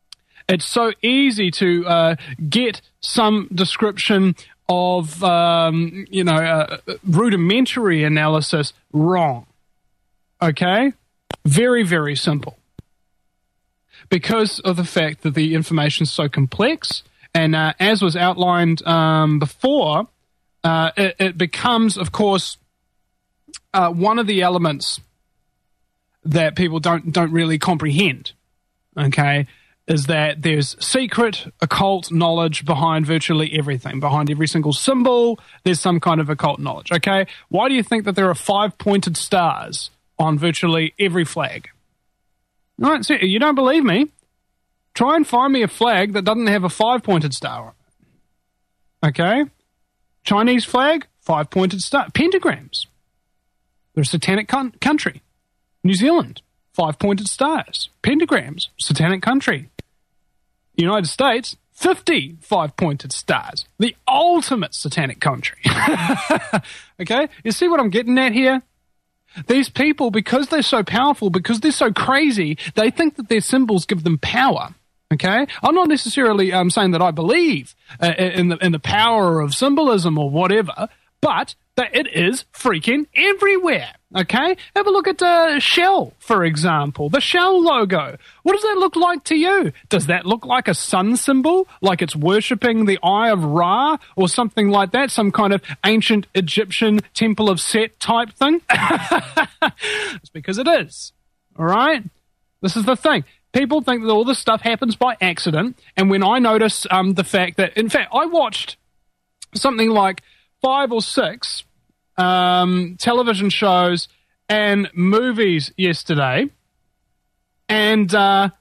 It's so easy to uh, get some description of, um, you know, uh, rudimentary analysis wrong. Okay? Very, very simple. Because of the fact that the information is so complex, and uh, as was outlined um, before, uh, it, it becomes, of course, uh, one of the elements that people don't don't really comprehend, okay, is that there's secret, occult knowledge behind virtually everything. Behind every single symbol, there's some kind of occult knowledge, okay? Why do you think that there are five-pointed stars on virtually every flag? All right, so you don't believe me? Try and find me a flag that doesn't have a five-pointed star on it. Okay? Chinese flag, five-pointed star. Pentagrams. They're a satanic con- country. New Zealand, five-pointed stars. Pentagrams, satanic country. United States, fifty five-pointed stars. The ultimate satanic country. Okay? You see what I'm getting at here? These people, because they're so powerful, because they're so crazy, they think that their symbols give them power. Okay? I'm not necessarily um, saying that I believe uh, in the in the power of symbolism or whatever, but that it is freaking everywhere. Okay? Have a look at uh, Shell, for example. The Shell logo. What does that look like to you? Does that look like a sun symbol? Like it's worshipping the Eye of Ra or something like that? Some kind of ancient Egyptian Temple of Set type thing? It's because it is. All right? This is the thing. People think that all this stuff happens by accident, and when I notice um, the fact that, in fact, I watched something like five or six um, television shows and movies yesterday, and uh,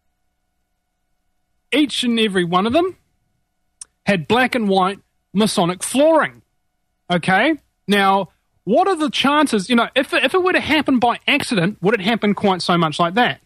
each and every one of them had black and white Masonic flooring. Okay? Now, what are the chances, you know, if, if it were to happen by accident, would it happen quite so much like that?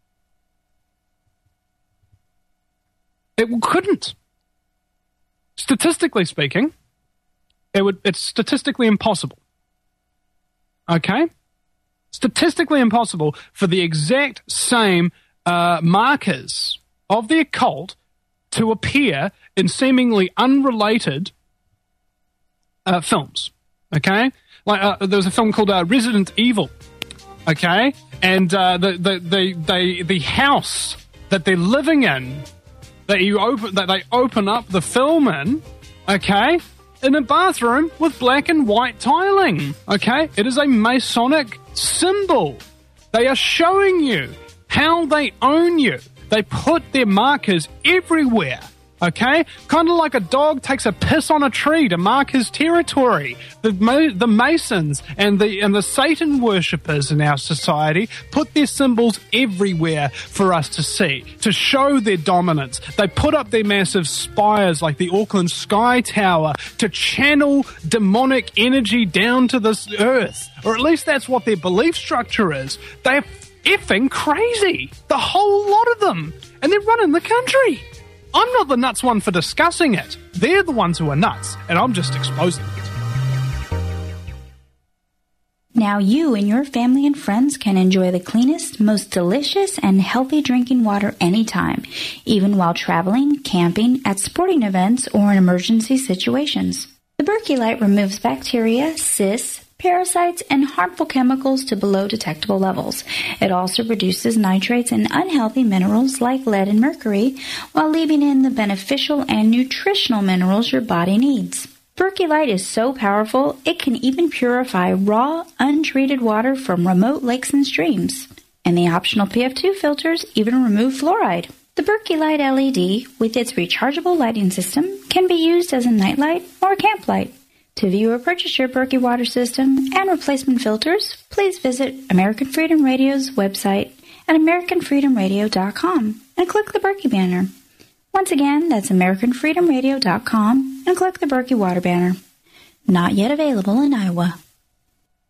It couldn't. Statistically speaking, it would. It's statistically impossible. Okay? Statistically impossible for the exact same uh, markers of the occult to appear in seemingly unrelated uh, films. Okay? Like uh, there was a film called uh, Resident Evil. Okay? And uh, the, the, the, the, the house that they're living in, that you open, that they open up the film in, okay, in a bathroom with black and white tiling, okay? It is a Masonic symbol. They are showing you how they own you. They put their markers everywhere, okay? Kind of like a dog takes a piss on a tree to mark his territory. The the Masons and the and the Satan worshippers in our society put their symbols everywhere for us to see, to show their dominance. They put up their massive spires like the Auckland Sky Tower to channel demonic energy down to this earth. Or at least that's what their belief structure is. They're effing crazy. The whole lot of them. And they're running the country. I'm not the nuts one for discussing it. They're the ones who are nuts, and I'm just exposing it. Now you and your family and friends can enjoy the cleanest, most delicious, and healthy drinking water anytime, even while traveling, camping, at sporting events, or in emergency situations. The Berkey Light removes bacteria, cysts, parasites, and harmful chemicals to below detectable levels. It also reduces nitrates and unhealthy minerals like lead and mercury, while leaving in the beneficial and nutritional minerals your body needs. Berkey Light is so powerful, it can even purify raw, untreated water from remote lakes and streams. And the optional P F two filters even remove fluoride. The Berkey Light L E D, with its rechargeable lighting system, can be used as a nightlight or a camp light. To view or purchase your Berkey water system and replacement filters, please visit American Freedom Radio's website at american freedom radio dot com and click the Berkey banner. Once again, that's american freedom radio dot com and click the Berkey water banner. Not yet available in Iowa.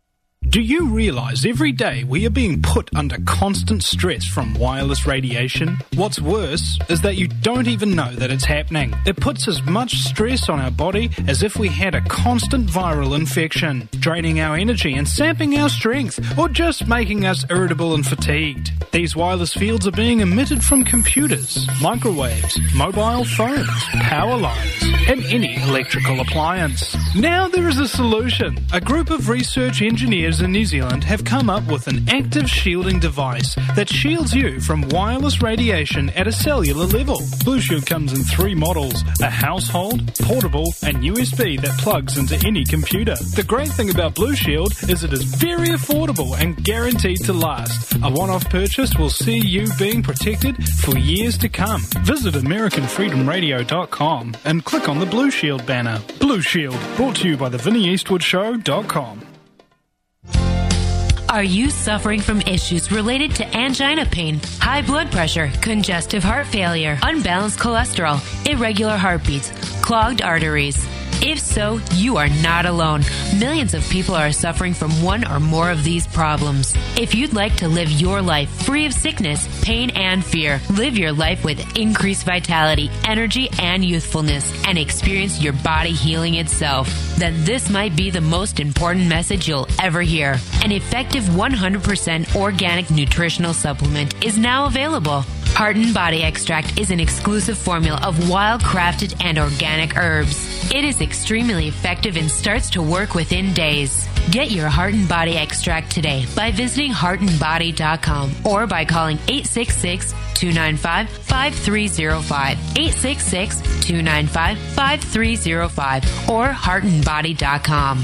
Do you realize every day we are being put under constant stress from wireless radiation? What's worse is that you don't even know that it's happening. It puts as much stress on our body as if we had a constant viral infection, draining our energy and sapping our strength, or just making us irritable and fatigued. These wireless fields are being emitted from computers, microwaves, mobile phones, power lines, and any electrical appliance. Now there is a solution. A group of research engineers in New Zealand have come up with an active shielding device that shields you from wireless radiation at a cellular level. Blue Shield comes in three models: a household, portable, and U S B that plugs into any computer. The great thing about Blue Shield is it is very affordable and guaranteed to last. A one-off purchase will see you being protected for years to come. Visit American Freedom Radio dot com and click on the Blue Shield banner. Blue Shield, brought to you by the Vinnie Eastwood Show dot com. Are you suffering from issues related to angina pain, high blood pressure, congestive heart failure, unbalanced cholesterol, irregular heartbeats, clogged arteries? If so, you are not alone. Millions of people are suffering from one or more of these problems. If you'd like to live your life free of sickness, pain, and fear, live your life with increased vitality, energy, and youthfulness, and experience your body healing itself, then this might be the most important message you'll ever hear. An effective one hundred percent organic nutritional supplement is now available. Heart and Body Extract is an exclusive formula of wild-crafted and organic herbs. It is extremely effective and starts to work within days. Get your Heart and Body Extract today by visiting heart and body dot com or by calling eight six six, two nine five, five three zero five, eight six six, two nine five, five three zero five, or heart and body dot com.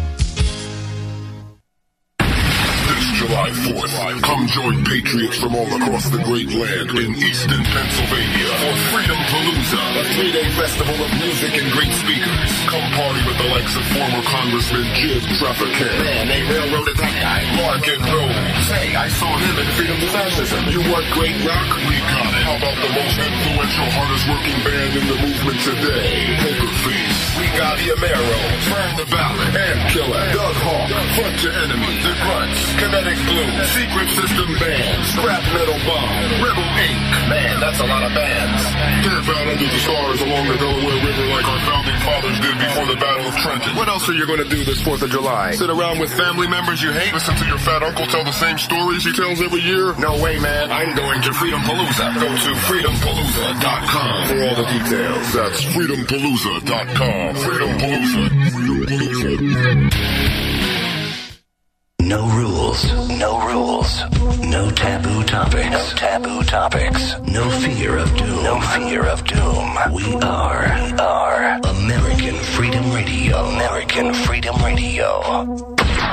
July fourth, come join patriots from all across the great land in Easton, Pennsylvania for Freedom Palooza, a three-day festival of music and great speakers. Come party with the likes of former Congressman Jim Traficant. Man, they railroaded that guy. Larkin Rose. Hey, I saw him in Freedom to Fascism. You want great rock? We got it. How about the most influential, hardest working band in the movement today? Poker Face. We got Iamero, Burn the Ballad, Ant Killer, Doug Hawk, Bunch of Enemies, The Grunts, Kinetic Blue, Secret System Band, Scrap Metal Bomb, Rebel Incorporated. Man, that's a lot of bands. Camp out under the stars along the Delaware River like our founding fathers did before the Battle of Trenton. What else are you going to do this fourth of July? Sit around with family members you hate? Listen to your fat uncle tell the same stories he tells every year? No way, man. I'm going to Freedom Palooza. Go to freedom palooza dot com for all the details. That's freedom palooza dot com. Freedom Palooza. Freedom Palooza. No rules, no rules, no taboo topics, no taboo topics, no fear of doom, no fear of doom. We are, we are American Freedom Radio, American Freedom Radio.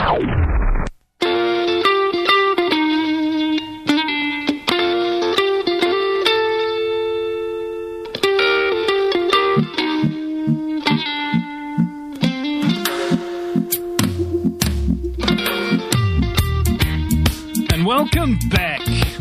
Welcome back.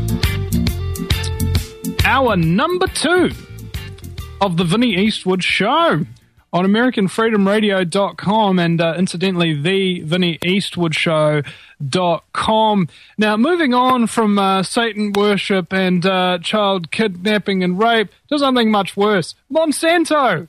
Hour number two of the Vinnie Eastwood Show on American Freedom Radio dot com and uh, incidentally the Vinnie Eastwood Show dot com. Now, moving on from uh, Satan worship and uh, child kidnapping and rape to something much worse, Monsanto.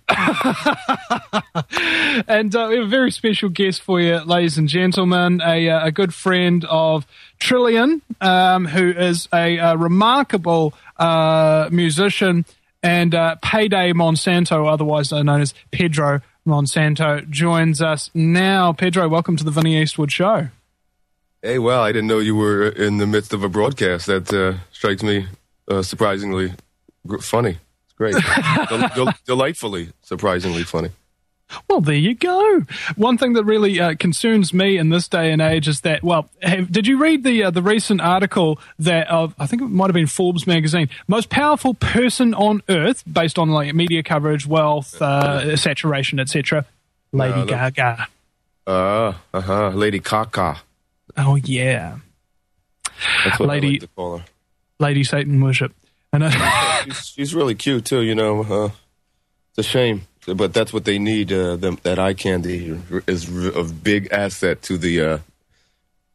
And uh, we have a very special guest for you, ladies and gentlemen, a, a good friend of Trillian, um, who is a, a remarkable uh, musician, and uh, Payday Monsanto, otherwise known as Pedro Monsanto, joins us now. Pedro, welcome to the Vinnie Eastwood Show. Hey, well, I didn't know you were in the midst of a broadcast. That uh, strikes me uh, surprisingly gr- funny. It's great. del- del- delightfully, surprisingly funny. Well, there you go. One thing that really uh, concerns me in this day and age is that, well, have, did you read the uh, the recent article that of, I think it might have been Forbes magazine, most powerful person on earth, based on like media coverage, wealth, uh, saturation, et cetera. Lady Uh, Gaga. Uh, uh-huh. Lady Gaga. Oh, yeah. That's what Lady, I like to call her. Lady Satan worship. And, uh, she's, she's really cute, too, you know. Uh, it's a shame. But that's what they need. Uh, them, that eye candy is a big asset to the uh,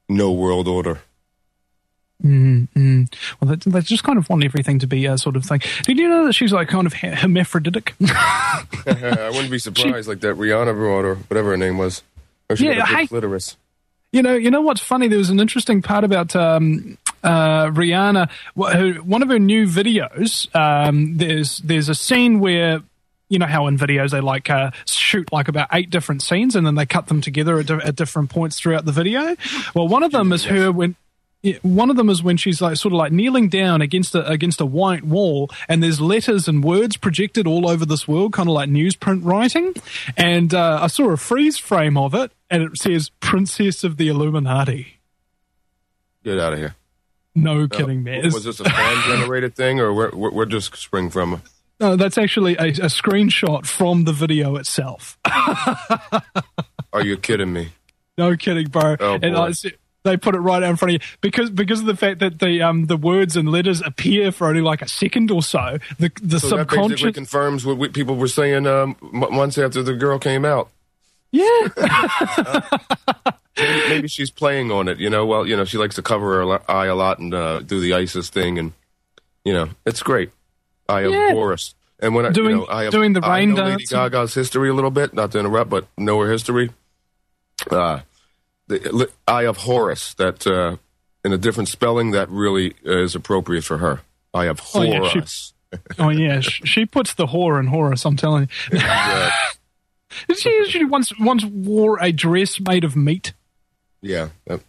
no world order. Mm-hmm. Well, that, that's just kind of want everything to be a sort of thing. Did you know that she's like kind of hermaphroditic? I wouldn't be surprised, she, like that Rihanna broad or whatever her name was. Or she yeah, got a big I, clitoris. You know, you know what's funny? There was an interesting part about um, uh, Rihanna. Her, one of her new videos. Um, there's there's a scene where, you know how in videos they like uh, shoot like about eight different scenes and then they cut them together at, di- at different points throughout the video. Well, one of them is her when. One of them is when she's like sort of like kneeling down against a against a white wall, and there's letters and words projected all over this world, kind of like newsprint writing. And uh, I saw a freeze frame of it, and it says "Princess of the Illuminati." Get out of here! No uh, kidding, man. Was this a fan generated thing, or where where, where just spring from? No, that's actually a, a screenshot from the video itself. Are you kidding me? No kidding, bro. Oh, and I, they put it right out in front of you because because of the fact that the um the words and letters appear for only like a second or so. The the so subconscious that basically confirms what we, people were saying um, months after the girl came out. Yeah. uh, maybe, maybe she's playing on it. You know, well, you know, she likes to cover her eye a lot and uh, do the ISIS thing, and you know, it's great. Eye of yeah. Horus. And when I, doing, you know, I have, doing the rain I know dance. Lady Gaga's history a little bit, not to interrupt, but know her history. Uh, the Eye of Horus, that uh, in a different spelling, that really is appropriate for her. Eye of Horus. Oh, yeah, she, oh, yeah. she, she puts the whore in Horus, I'm telling you. Yeah. she she once, once wore a dress made of meat. Yeah. Yep.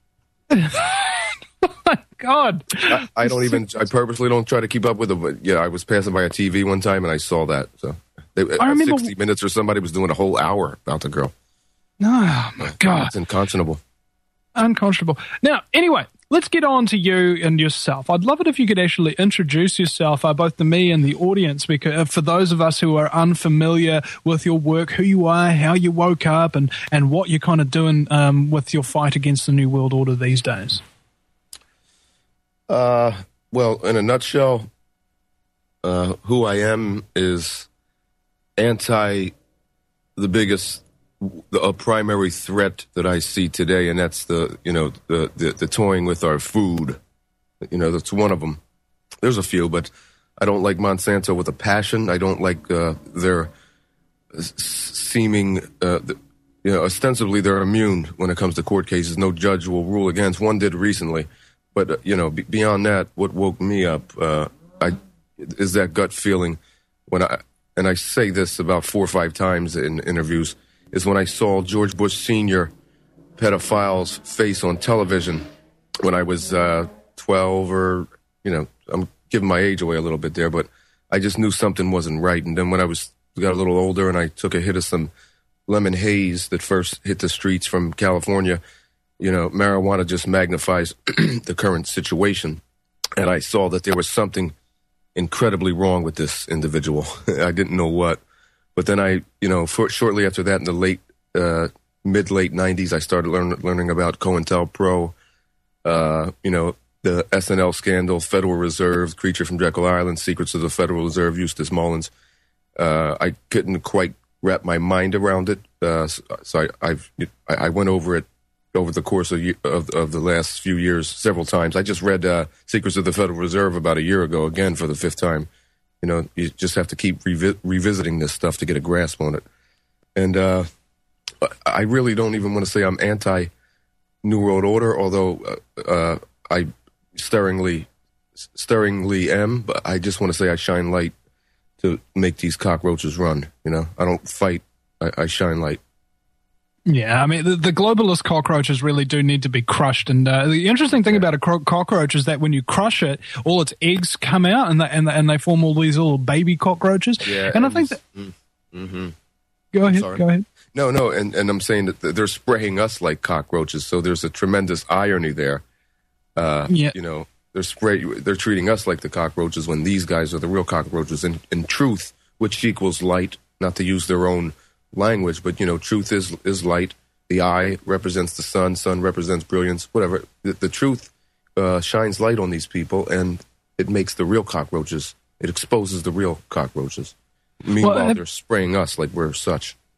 Oh, my God. I, I don't even, I purposely don't try to keep up with it, but yeah, I was passing by a T V one time and I saw that. So they, I remember, sixty minutes or somebody was doing a whole hour about the girl. Oh, my God. It's unconscionable. Unconscionable. Now, anyway, let's get on to you and yourself. I'd love it if you could actually introduce yourself, uh, both to me and the audience, because uh, for those of us who are unfamiliar with your work, who you are, how you woke up, and, and what you're kind of doing um, with your fight against the New World Order these days. Uh, well, in a nutshell, uh, who I am is anti the biggest, the a primary threat that I see today, and that's the, you know, the, the, the toying with our food. You know, that's one of them. There's a few, but I don't like Monsanto with a passion. I don't like uh, their seeming, uh, the, you know, ostensibly they're immune when it comes to court cases. No judge will rule against. One did recently. But, uh, you know, b- beyond that, what woke me up uh, I, is that gut feeling when I, and I say this about four or five times in interviews, is when I saw George Bush Senior pedophile's face on television when I was uh, twelve or, you know, I'm giving my age away a little bit there, but I just knew something wasn't right. And then when I was got a little older and I took a hit of some lemon haze that first hit the streets from California, you know, marijuana just magnifies the current situation. And I saw that there was something incredibly wrong with this individual. I didn't know what. But then I, you know, for, shortly after that, in the late, uh, mid-late nineties, I started learn, learning about COINTELPRO, uh, you know, the S N L scandal, Federal Reserve, Creature from Jekyll Island, Secrets of the Federal Reserve, Eustace Mullins. Uh, I couldn't quite wrap my mind around it. Uh, so, so I, I've, I went over it over the course of, of, of the last few years several times. I just read uh, Secrets of the Federal Reserve about a year ago, again for the fifth time. You know, you just have to keep revi- revisiting this stuff to get a grasp on it. And uh, I really don't even want to say I'm anti-New World Order, although uh, uh, I stirringly, stirringly am. But I just want to say I shine light to make these cockroaches run. You know, I don't fight, I, I shine light. Yeah, I mean, the, the globalist cockroaches really do need to be crushed. And uh, the interesting thing about a cro- cockroach is that when you crush it, all its eggs come out and they, and, and they form all these little baby cockroaches. Yeah, and, and I think that... Mm-hmm. Go ahead, go ahead. No, no, and, and I'm saying that they're spraying us like cockroaches, so there's a tremendous irony there. Uh, yeah. You know, they're spray, they're treating us like the cockroaches when these guys are the real cockroaches. In, in truth, which equals light, not to use their own language, but, you know, truth is is light. The eye represents the sun. Sun represents brilliance, whatever. The, the truth uh, shines light on these people, and it makes the real cockroaches. It exposes the real cockroaches. Meanwhile, well, have, they're spraying us like we're such.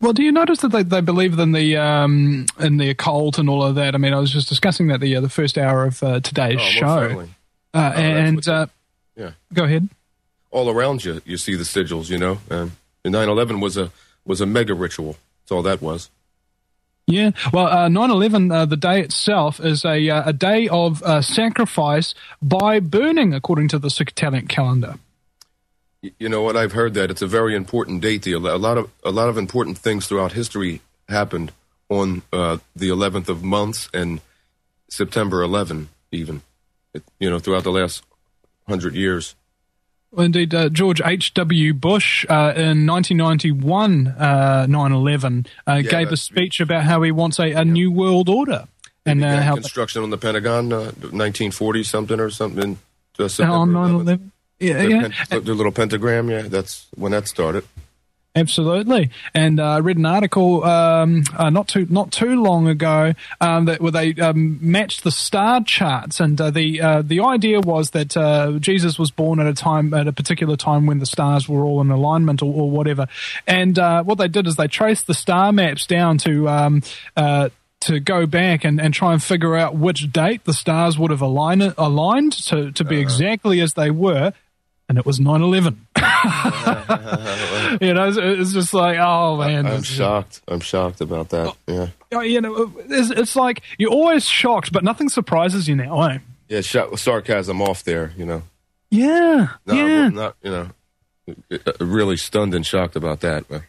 Well, do you notice that they, they believe in the um, in the occult and all of that? I mean, I was just discussing that the uh, the first hour of uh, today's Oh, most show. certainly. Uh, Oh, and that's what uh, Yeah. go ahead. All around you, you see the sigils, you know. And nine eleven was a was a mega ritual. That's all that was. Yeah, well, uh, nine eleven, uh, the day itself, is a uh, a day of uh, sacrifice by burning, according to the Sikh-Italian calendar. Y- You know what? I've heard that it's a very important date. The, a lot of a lot of important things throughout history happened on uh, the eleventh of months and September eleventh, even. It, you know, throughout the last hundred years. Well, indeed, uh, George H W. Bush uh, in nineteen ninety-one, uh, nine eleven, uh, Yeah, gave a that's- speech about how he wants a, a new world order. And uh, Began how construction on the Pentagon, uh, nineteen forty something or something. Uh, on September nine eleventh. eleven. Yeah, the, yeah. pen- the little pentagram, yeah, that's when that started. Absolutely, and uh, I read an article um, uh, not too not too long ago um, that where they um, matched the star charts, and uh, the uh, the idea was that uh, Jesus was born at a time at a particular time when the stars were all in alignment or, or whatever, and uh, what they did is they traced the star maps down to. Um, uh, to go back and, and try and figure out which date the stars would have aligned, aligned to, to be exactly as they were, and it was nine eleven. You know, it's, it's just like, oh, man. I'm this is- shocked. I'm shocked about that. Yeah. Oh, you know, it's, it's like you're always shocked, but nothing surprises you now, eh? Yeah, sh- sarcasm off there, you know. Yeah, No, yeah. I'm not, you know, uh, really stunned and shocked about that. man.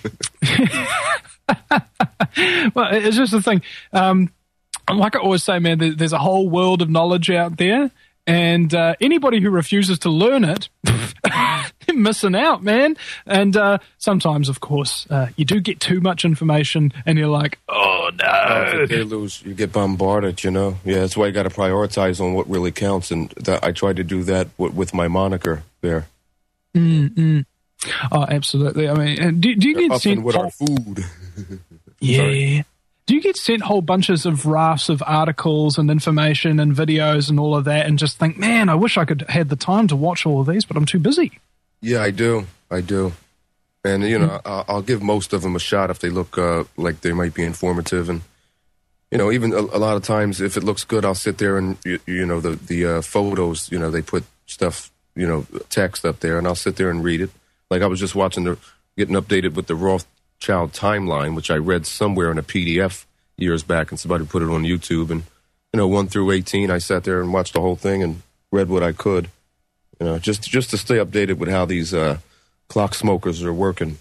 Well, it's just the thing. Um, like I always say, man, there, there's a whole world of knowledge out there, and uh, anybody who refuses to learn it, they're missing out, man. And uh, sometimes, of course, uh, you do get too much information, and you're like, oh no. Oh, if they lose, you get bombarded, you know. Yeah, that's why you got to prioritize on what really counts, and that, I tried to do that w- with my moniker there. Mm-mm. Oh, absolutely. I mean, and do, do you get Up sent and with our whole- food. Yeah. Sorry. Do you get sent whole bunches of rafts of articles and information and videos and all of that, and just think, man, I wish I could had the time to watch all of these, but I'm too busy. Yeah, I do. I do. And, you know, I- I'll give most of them a shot if they look uh, like they might be informative. And, you know, even a, a lot of times if it looks good, I'll sit there and, you, you know, the, the uh, photos, you know, they put stuff, you know, text up there, and I'll sit there and read it. Like I was just watching the, getting updated with the Rothschild timeline, which I read somewhere in a P D F years back, and somebody put it on YouTube. And, you know, one through eighteen, I sat there and watched the whole thing and read what I could. You know, just just to stay updated with how these uh, clock smokers are working.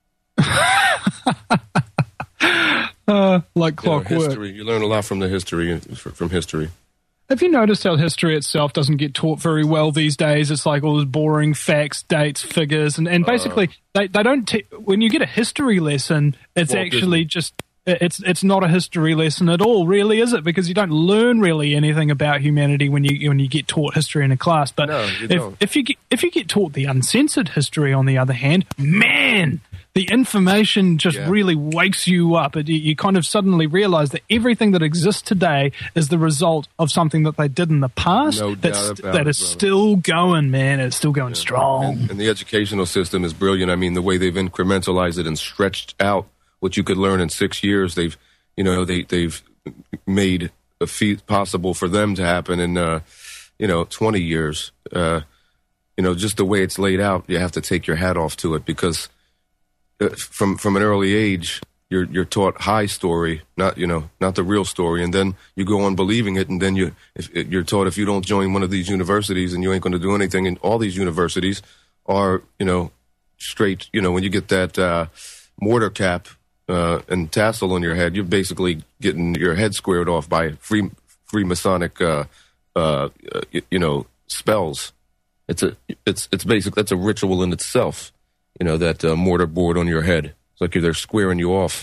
Uh, like You know, clockwork. history. You learn a lot from the history from history. Have you noticed how history itself doesn't get taught very well these days? It's like all those boring facts, dates, figures, and, and basically they, they don't. Te- when you get a history lesson, it's Walt actually just it's it's not a history lesson at all, really, is it? Because you don't learn really anything about humanity when you when you get taught history in a class. But No, you if don't. if you get, if you get taught the uncensored history, on the other hand, man. The information just Yeah. really wakes you up. It, you, you kind of suddenly realize that everything that exists today is the result of something that they did in the past. No that's, doubt about that it, is brother. still going, man. It's still going strong. And, and the educational system is brilliant. I mean, the way they've incrementalized it and stretched out what you could learn in six years, they've, you know, they they've made a feat possible for them to happen in, uh, you know, twenty years. Uh, you know, just the way it's laid out, you have to take your hat off to it because uh, from from an early age, you're you're taught high story, not you know, not the real story, and then you go on believing it, and then you if, you're taught if you don't join one of these universities, and you ain't going to do anything. And all these universities are, you know, straight. You know, when you get that uh, mortar cap uh, and tassel on your head, you're basically getting your head squared off by free free Masonic, uh, uh, you, you know, spells. It's a it's it's basic. That's a ritual in itself. You know, that uh, mortar board on your head. It's like they're squaring you off.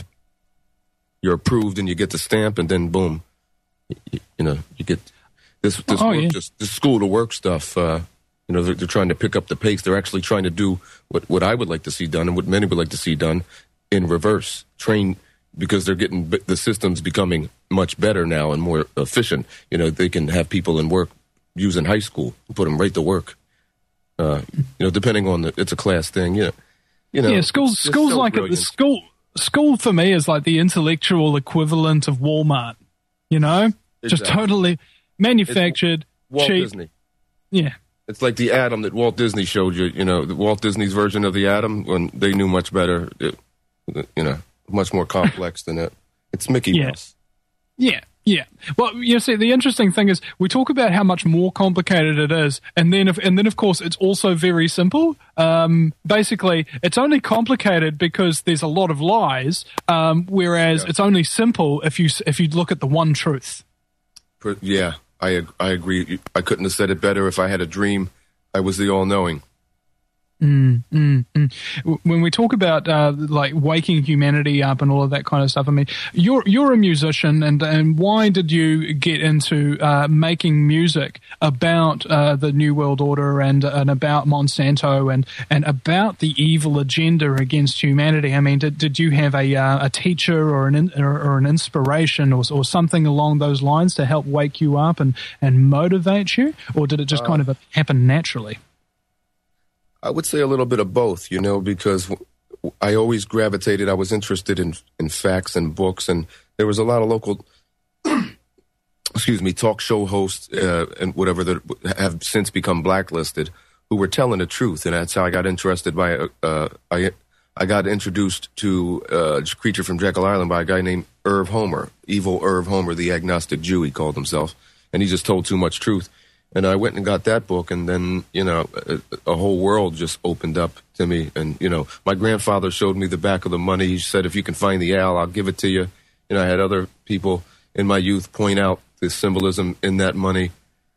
You're approved, and you get the stamp, and then boom, you, you know, you get this this, Oh, work, yeah. this, this school to work stuff. Uh, you know, they're, they're trying to pick up the pace. They're actually trying to do what what I would like to see done, and what many would like to see done in reverse. Train because they're getting the system's becoming much better now and more efficient. You know, they can have people in work using high school, put them right to work. Uh, you know, depending on the, it's a class thing. You know, you know. yeah, schools it's schools so like it, the brilliant. school school for me is like the intellectual equivalent of Walmart, you know? Exactly. Just totally manufactured, It's Walt cheap. Disney. Yeah. It's like the atom that Walt Disney showed you, you know, the Walt Disney's version of the atom, when they knew much better, it, you know, much more complex than it. It's Mickey Yeah. Mouse. Yeah, yeah. Well, you see, the interesting thing is we talk about how much more complicated it is, and then, if, and then of course, it's also very simple. Um, basically, it's only complicated because there's a lot of lies, um, whereas Yeah. it's only simple if you if you look at the one truth. Per- Yeah, I ag- I agree. I couldn't have said it better. If I had a dream, I was the all-knowing. Mm, mm, mm. W- When we talk about uh, like waking humanity up and all of that kind of stuff, I mean, you're you're a musician, and and why did you get into uh, making music about uh, the New World Order and and about Monsanto and and about the evil agenda against humanity? I mean, did did you have a uh, a teacher or an in, or, or an inspiration or or something along those lines to help wake you up and and motivate you, or did it just Uh, kind of happen naturally? I would say a little bit of both, you know, because w- I always gravitated. I was interested in in facts and books, and there was a lot of local, excuse me, talk show hosts uh, and whatever that have since become blacklisted, who were telling the truth, and that's how I got interested by. Uh, uh, I I got introduced to uh, Creature from Jekyll Island by a guy named Irv Homer, evil Irv Homer, the agnostic Jew, he called himself, and he just told too much truth. And I went and got that book, and then, you know, a, a whole world just opened up to me. And, you know, my grandfather showed me the back of the money. He said, if you can find the owl, I'll give it to you. You know, I had other people in my youth point out the symbolism in that money.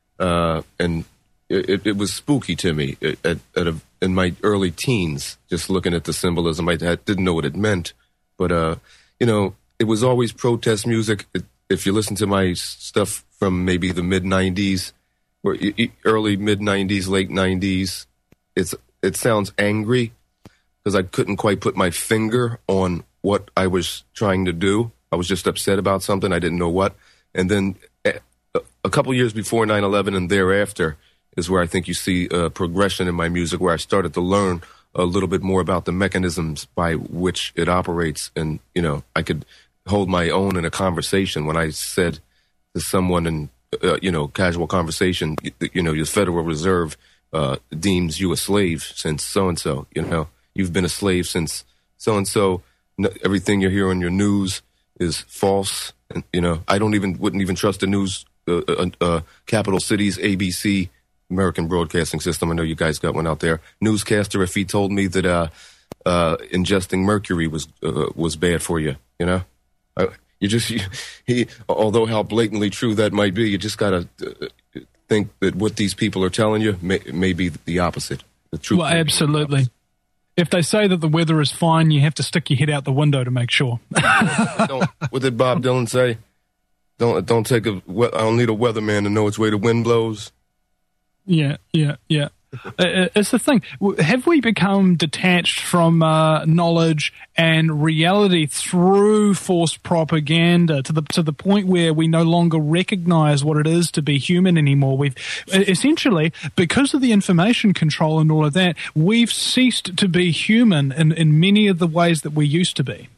Uh, and it, it was spooky to me at, at a, in my early teens, just looking at the symbolism. I, I didn't know what it meant. But, uh, you know, it was always protest music. It, if you listen to my stuff from maybe the mid nineties, or early mid nineties, late nineties, it's it sounds angry because I couldn't quite put my finger on what I was trying to do. I was just upset about something. I didn't know what. And then a, a couple years before nine eleven and thereafter is where I think you see a progression in my music, where I started to learn a little bit more about the mechanisms by which it operates. And, you know, I could hold my own in a conversation when I said to someone in Uh, you know, casual conversation, you, you know, your Federal Reserve uh, deems you a slave since so-and-so, you know, you've been a slave since so-and-so, no, everything you hear on your news is false, and, you know, I don't even, wouldn't even trust the news, uh, uh, uh, capital cities, A B C, American Broadcasting System, I know you guys got one out there, newscaster, if he told me that uh, uh, ingesting mercury was uh, was bad for you, you know, I, You just, you, he, although how blatantly true that might be, you just got to uh, think that what these people are telling you may, may be the opposite. The truth. Well, absolutely. If they say that the weather is fine, you have to stick your head out the window to make sure. don't, what did Bob Dylan say? Don't don't take a. I don't need a weatherman to know which way the wind blows. Yeah, yeah, yeah. Uh, it's the thing. Have we become detached from uh, knowledge and reality through forced propaganda to the to the point where we no longer recognize what it is to be human anymore? We've essentially, because of the information control and all of that, we've ceased to be human in, in many of the ways that we used to be.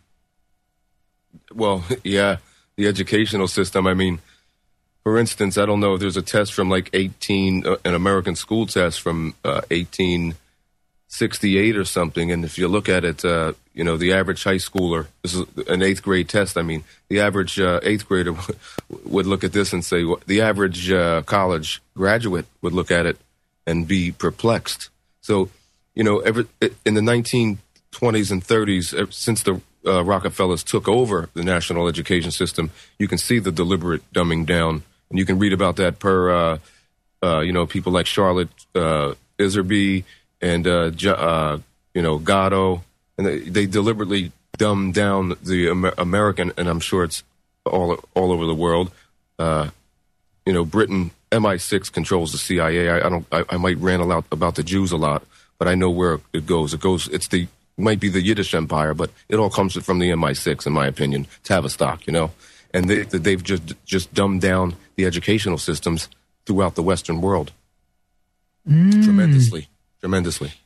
Well, yeah, the educational system. I mean, for instance, I don't know if there's a test from like eighteen, uh, an American school test from uh, eighteen sixty-eight or something. And if you look at it, uh, you know, the average high schooler, this is an eighth grade test. I mean, the average uh, eighth grader would look at this and say, well, the average uh, college graduate would look at it and be perplexed. So, you know, every, in the nineteen twenties and thirties, since the uh, Rockefellers took over the national education system, you can see the deliberate dumbing down. And you can read about that per, uh, uh, you know, people like Charlotte uh, Iserby and, uh, uh, you know, Gatto. And they, they deliberately dumbed down the Amer- American, and I'm sure it's all all over the world. Uh, you know, Britain, M I six controls the C I A. I, I don't. I, I might rant a lot about the Jews a lot, but I know where it goes. It goes. It's the might be the Yiddish Empire, but it all comes from the M I six, in my opinion. Tavistock, you know. And they, they've just just dumbed down the educational systems throughout the Western world. Mm. Tremendously. Tremendously.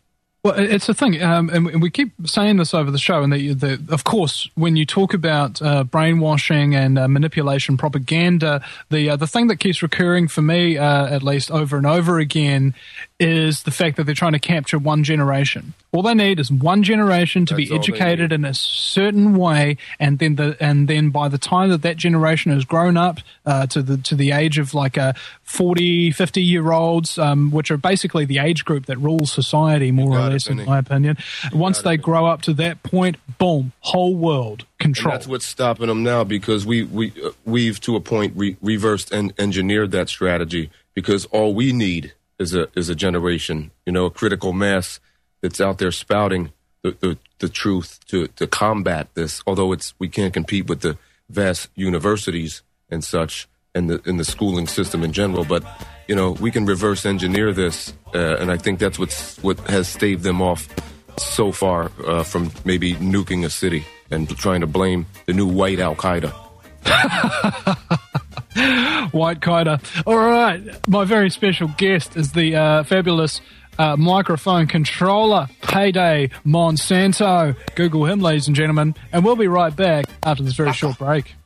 Well, it's a thing, um, and we keep saying this over the show, and the, the, of course, when you talk about uh, brainwashing and uh, manipulation, propaganda, the uh, the thing that keeps recurring for me, uh, at least over and over again, is the fact that they're trying to capture one generation. All they need is one generation to That's be all they educated in a certain way, and then the and then by the time that that generation has grown up uh, to the to the age of like a forty, fifty year olds, um, which are basically the age group that rules society more or less, in my opinion. Once they grow up to that point, boom, whole world control. And that's what's stopping them now, because we we uh, we've to a point re- reversed and engineered that strategy, because all we need is a is a generation, you know, a critical mass that's out there spouting the, the, the truth to, to combat this. Although it's we can't compete with the vast universities and such, and the in the schooling system in general. But you know, we can reverse engineer this, uh, and I think that's what's what has staved them off so far uh, from maybe nuking a city and trying to blame the new white Al Qaeda. White Qaeda. All right, my very special guest is the uh, fabulous uh, microphone controller, Payday Monsanto. Google him, ladies and gentlemen, and we'll be right back after this very short break.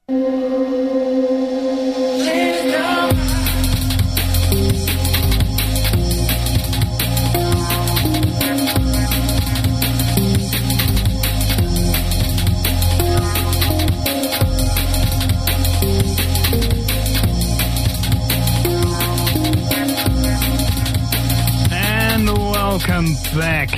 Welcome back.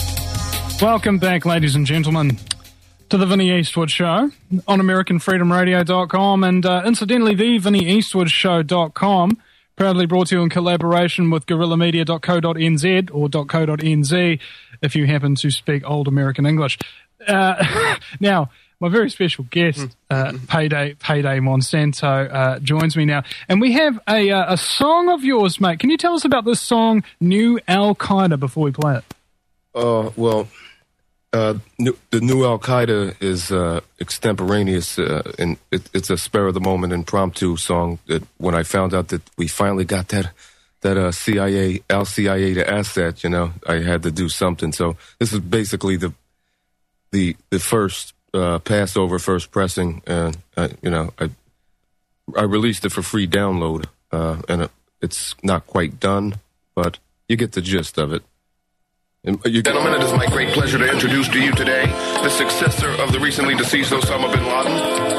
Welcome back, ladies and gentlemen, to the Vinnie Eastwood Show on American Freedom Radio dot com and uh, incidentally, the Vinnie Eastwood Show dot com, proudly brought to you in collaboration with Guerrilla Media dot co dot n z or .co.nz if you happen to speak old American English. Uh, now, my very special guest, uh, Payday Payday Monsanto, uh, joins me now. And we have a uh, a song of yours, mate. Can you tell us about this song, New Al Qaeda, before we play it? Uh, well, uh, new, the New Al Qaeda is uh, extemporaneous, uh, and it, it's a spur of the moment impromptu song that when I found out that we finally got that that uh, C I A, Al C I A to asset, you know, I had to do something. So this is basically the the the first Uh, Passover first pressing, and uh, you know, I I released it for free download, uh, and it, it's not quite done, but you get the gist of it. And you Gentlemen, it is my great pleasure to introduce to you today the successor of the recently deceased Osama bin Laden,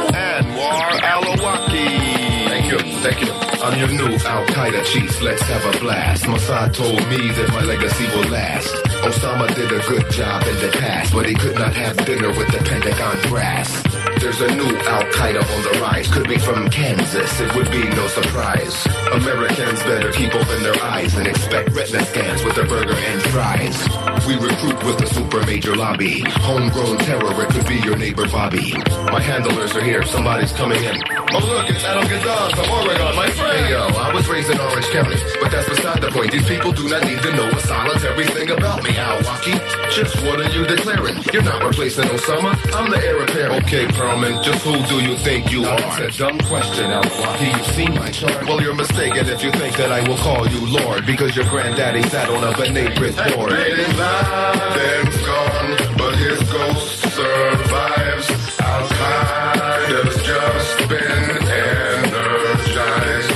Anwar al-Awlaki. Thank you, thank you. I'm your new Al-Qaeda chief, let's have a blast. Mossad told me that my legacy will last. Osama did a good job in the past, but he could not have dinner with the Pentagon brass. There's a new Al-Qaeda on the rise, could be from Kansas, it would be no surprise. Americans better keep open their eyes and expect retina scans with a burger and fries. We recruit with the super major lobby, homegrown terror, it could be your neighbor Bobby. My handlers are here, somebody's coming in. Oh look, it's Adam Gonzalez from Oregon, my friend. Hey yo, I was raised in Orange County, but that's beside the point. These people do not need to know a solitary thing about me, Al-Awlaki. Just what are you declaring? You're not replacing Osama, I'm the heir apparent. Okay, Perlman, just who do you think you now, are? That's a dumb question, Al-Awlaki. You've seen my chart. Well, you're mistaken if you think that I will call you Lord, because your granddaddy sat on a B'nai B'rith board. Bin Laden's gone, but his ghost survives. Al-Qaeda's just been energized.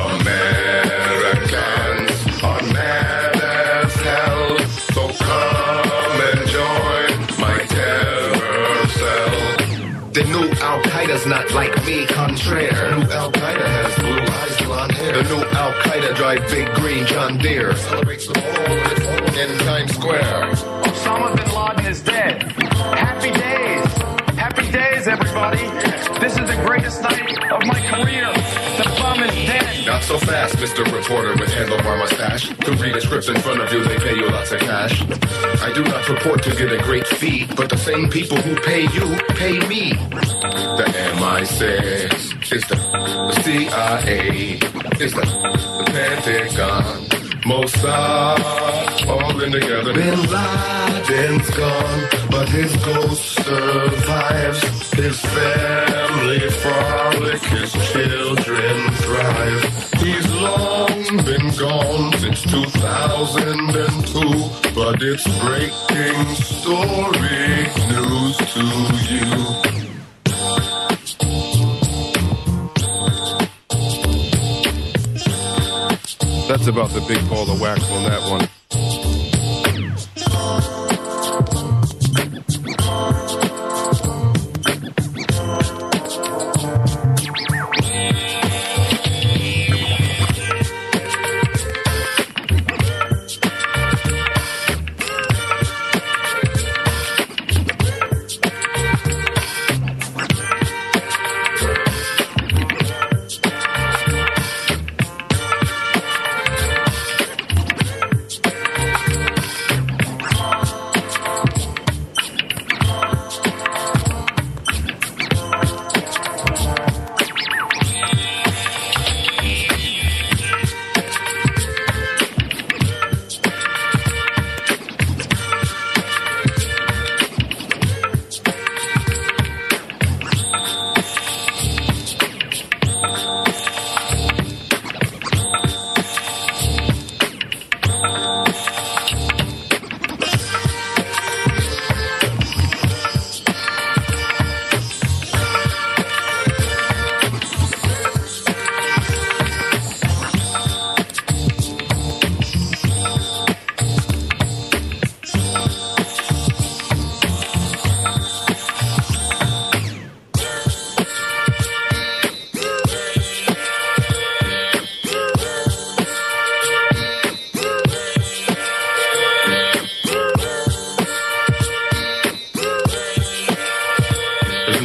Americans are mad as hell, so come and join my terror cell. The new Al-Qaeda's not like me, contraire. The new Al-Qaeda has blue eyes, blonde hair. The new Al-Qaeda drive big green John Deere. Celebrates the whole in Times Square. Osama bin Laden is dead. Happy days. Happy days, everybody. This is the greatest night of my career. The bomb is dead. Not so fast, Mister Reporter with handlebar mustache. To read a script in front of you, they pay you lots of cash. I do not purport to get a great fee, but the same people who pay you, pay me. The M I six is the, the C I A, is the, the Pentagon, Mossad, all in together. Bin Laden's gone, but his ghost survives. His family frolic, his children thrive. He's long been gone since two thousand two, but it's breaking story news to you. That's about the big ball of wax on that one.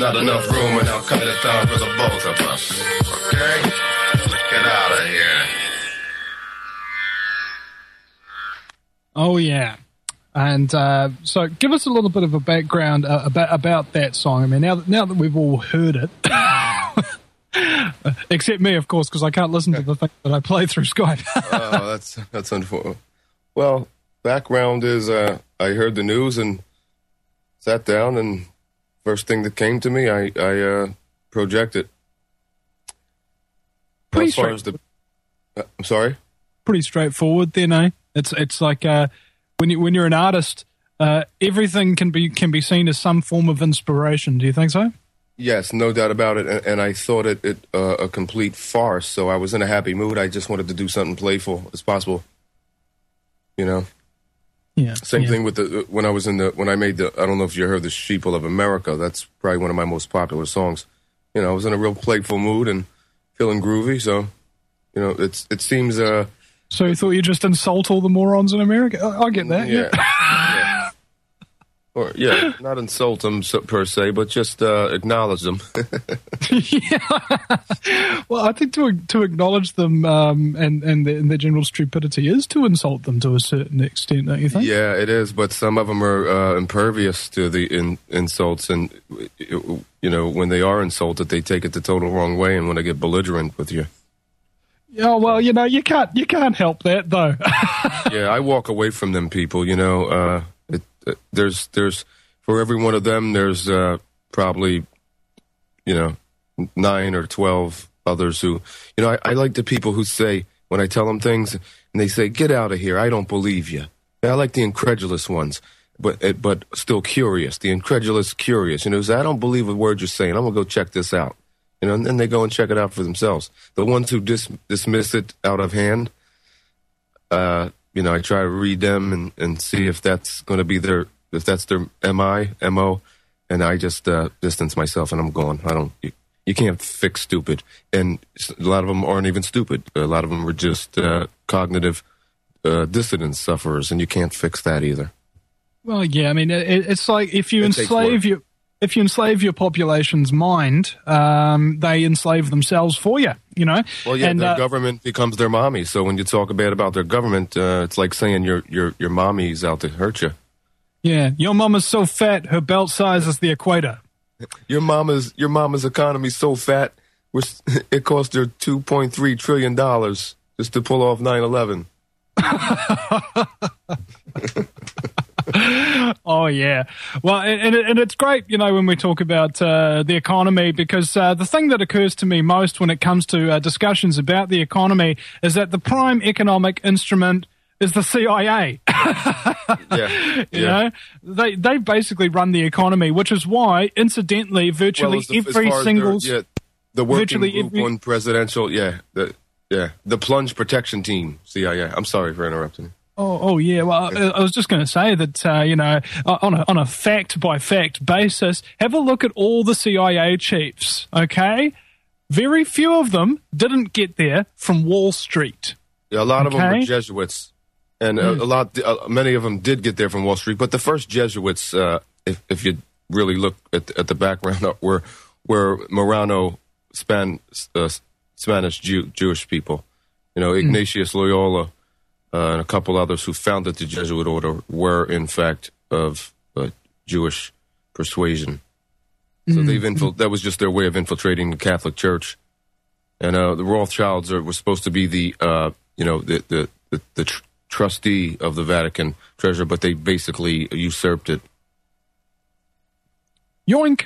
not enough room in Al Qaeda town for the both of us. Okay? Let's get out of here. Oh, yeah. And uh, so give us a little bit of a background uh, about about that song. I mean, now that, now that we've all heard it, except me, of course, because I can't listen to the thing that I play through Skype. Oh, that's that's unfortunate. Well, background is uh, I heard the news and sat down, and first thing that came to me, I, I uh, projected. Pretty as far as the, uh, I'm sorry? Pretty straightforward then, eh? It's it's like uh, when you when you're an artist, uh, everything can be can be seen as some form of inspiration. Do you think so? Yes, no doubt about it. And, and I thought it, it uh, a complete farce. So I was in a happy mood. I just wanted to do something playful as possible. You know. Yeah. Same yeah. thing with the when I was in the when I made the I don't know if you heard the Sheeple of America. That's probably one of my most popular songs. You know, I was in a real playful mood and feeling groovy. So, you know, it's it seems. Uh, So you thought you'd just insult all the morons in America? I, I get that. Yeah. Yeah. yeah. Or yeah, not insult them so, per se, but just uh, acknowledge them. yeah. Well, I think to to acknowledge them um, and and their, and their general stupidity is to insult them to a certain extent, don't you think? Yeah, it is. But some of them are uh, impervious to the in, insults, and you know, when they are insulted, they take it the total wrong way and want to get belligerent with you. Yeah, well, you know, you can't you can't help that though. Yeah, I walk away from them people. You know, uh, it, it, there's there's for every one of them, there's uh, probably you know nine or twelve others who you know. I, I like the people who say when I tell them things and they say, "Get out of here! I don't believe you." I like the incredulous ones, but but still curious. The incredulous, curious. You know, say, I don't believe a word you're saying. I'm gonna go check this out. You know, and then they go and check it out for themselves. The ones who dis- dismiss it out of hand, uh, you know, I try to read them and, and see if that's going to be their, if that's their M I, M O, and I just uh, distance myself and I'm going. I don't, you, you can't fix stupid. And a lot of them aren't even stupid. A lot of them are just uh, cognitive uh, dissonance sufferers, and you can't fix that either. Well, yeah, I mean, it, it's like if you It takes enslave work. your if you enslave your population's mind, um, they enslave themselves for you. You know. Well, yeah, and, their uh, government becomes their mommy. So when you talk bad about their government, uh, it's like saying your your your mommy's out to hurt you. Yeah, your mama's so fat, her belt size is the equator. Your mama's your mama's economy's so fat, we're, it cost her two point three trillion dollars just to pull off nine eleven. Oh yeah, well, and, and it's great, you know, when we talk about uh, the economy, because uh, the thing that occurs to me most when it comes to uh, discussions about the economy is that the prime economic instrument is the C I A. Yeah, you yeah. know, they they basically run the economy, which is why, incidentally, virtually Well, as the- as every far as single their- yeah, the working virtually group every- on presidential, yeah, the yeah, the plunge protection team, C I A. I'm sorry for interrupting. Oh, oh yeah. Well, I, I was just going to say that uh, you know, on a on a fact by fact basis, have a look at all the C I A chiefs. Okay, very few of them didn't get there from Wall Street. Yeah, a lot of them Okay. were Jesuits, and a, a lot, uh, many of them did get there from Wall Street. But the first Jesuits, uh, if if you really look at at the background, were were Marano Span uh, Spanish Jew, Jewish people. You know, Ignatius Loyola. Uh, and a couple others who founded the Jesuit order were, in fact, of uh, Jewish persuasion. So Mm. they've infil- that was just their way of infiltrating the Catholic Church. And uh, the Rothschilds are, were supposed to be the, uh, you know, the the the, the tr- trustee of the Vatican treasure, but they basically usurped it. Yoink!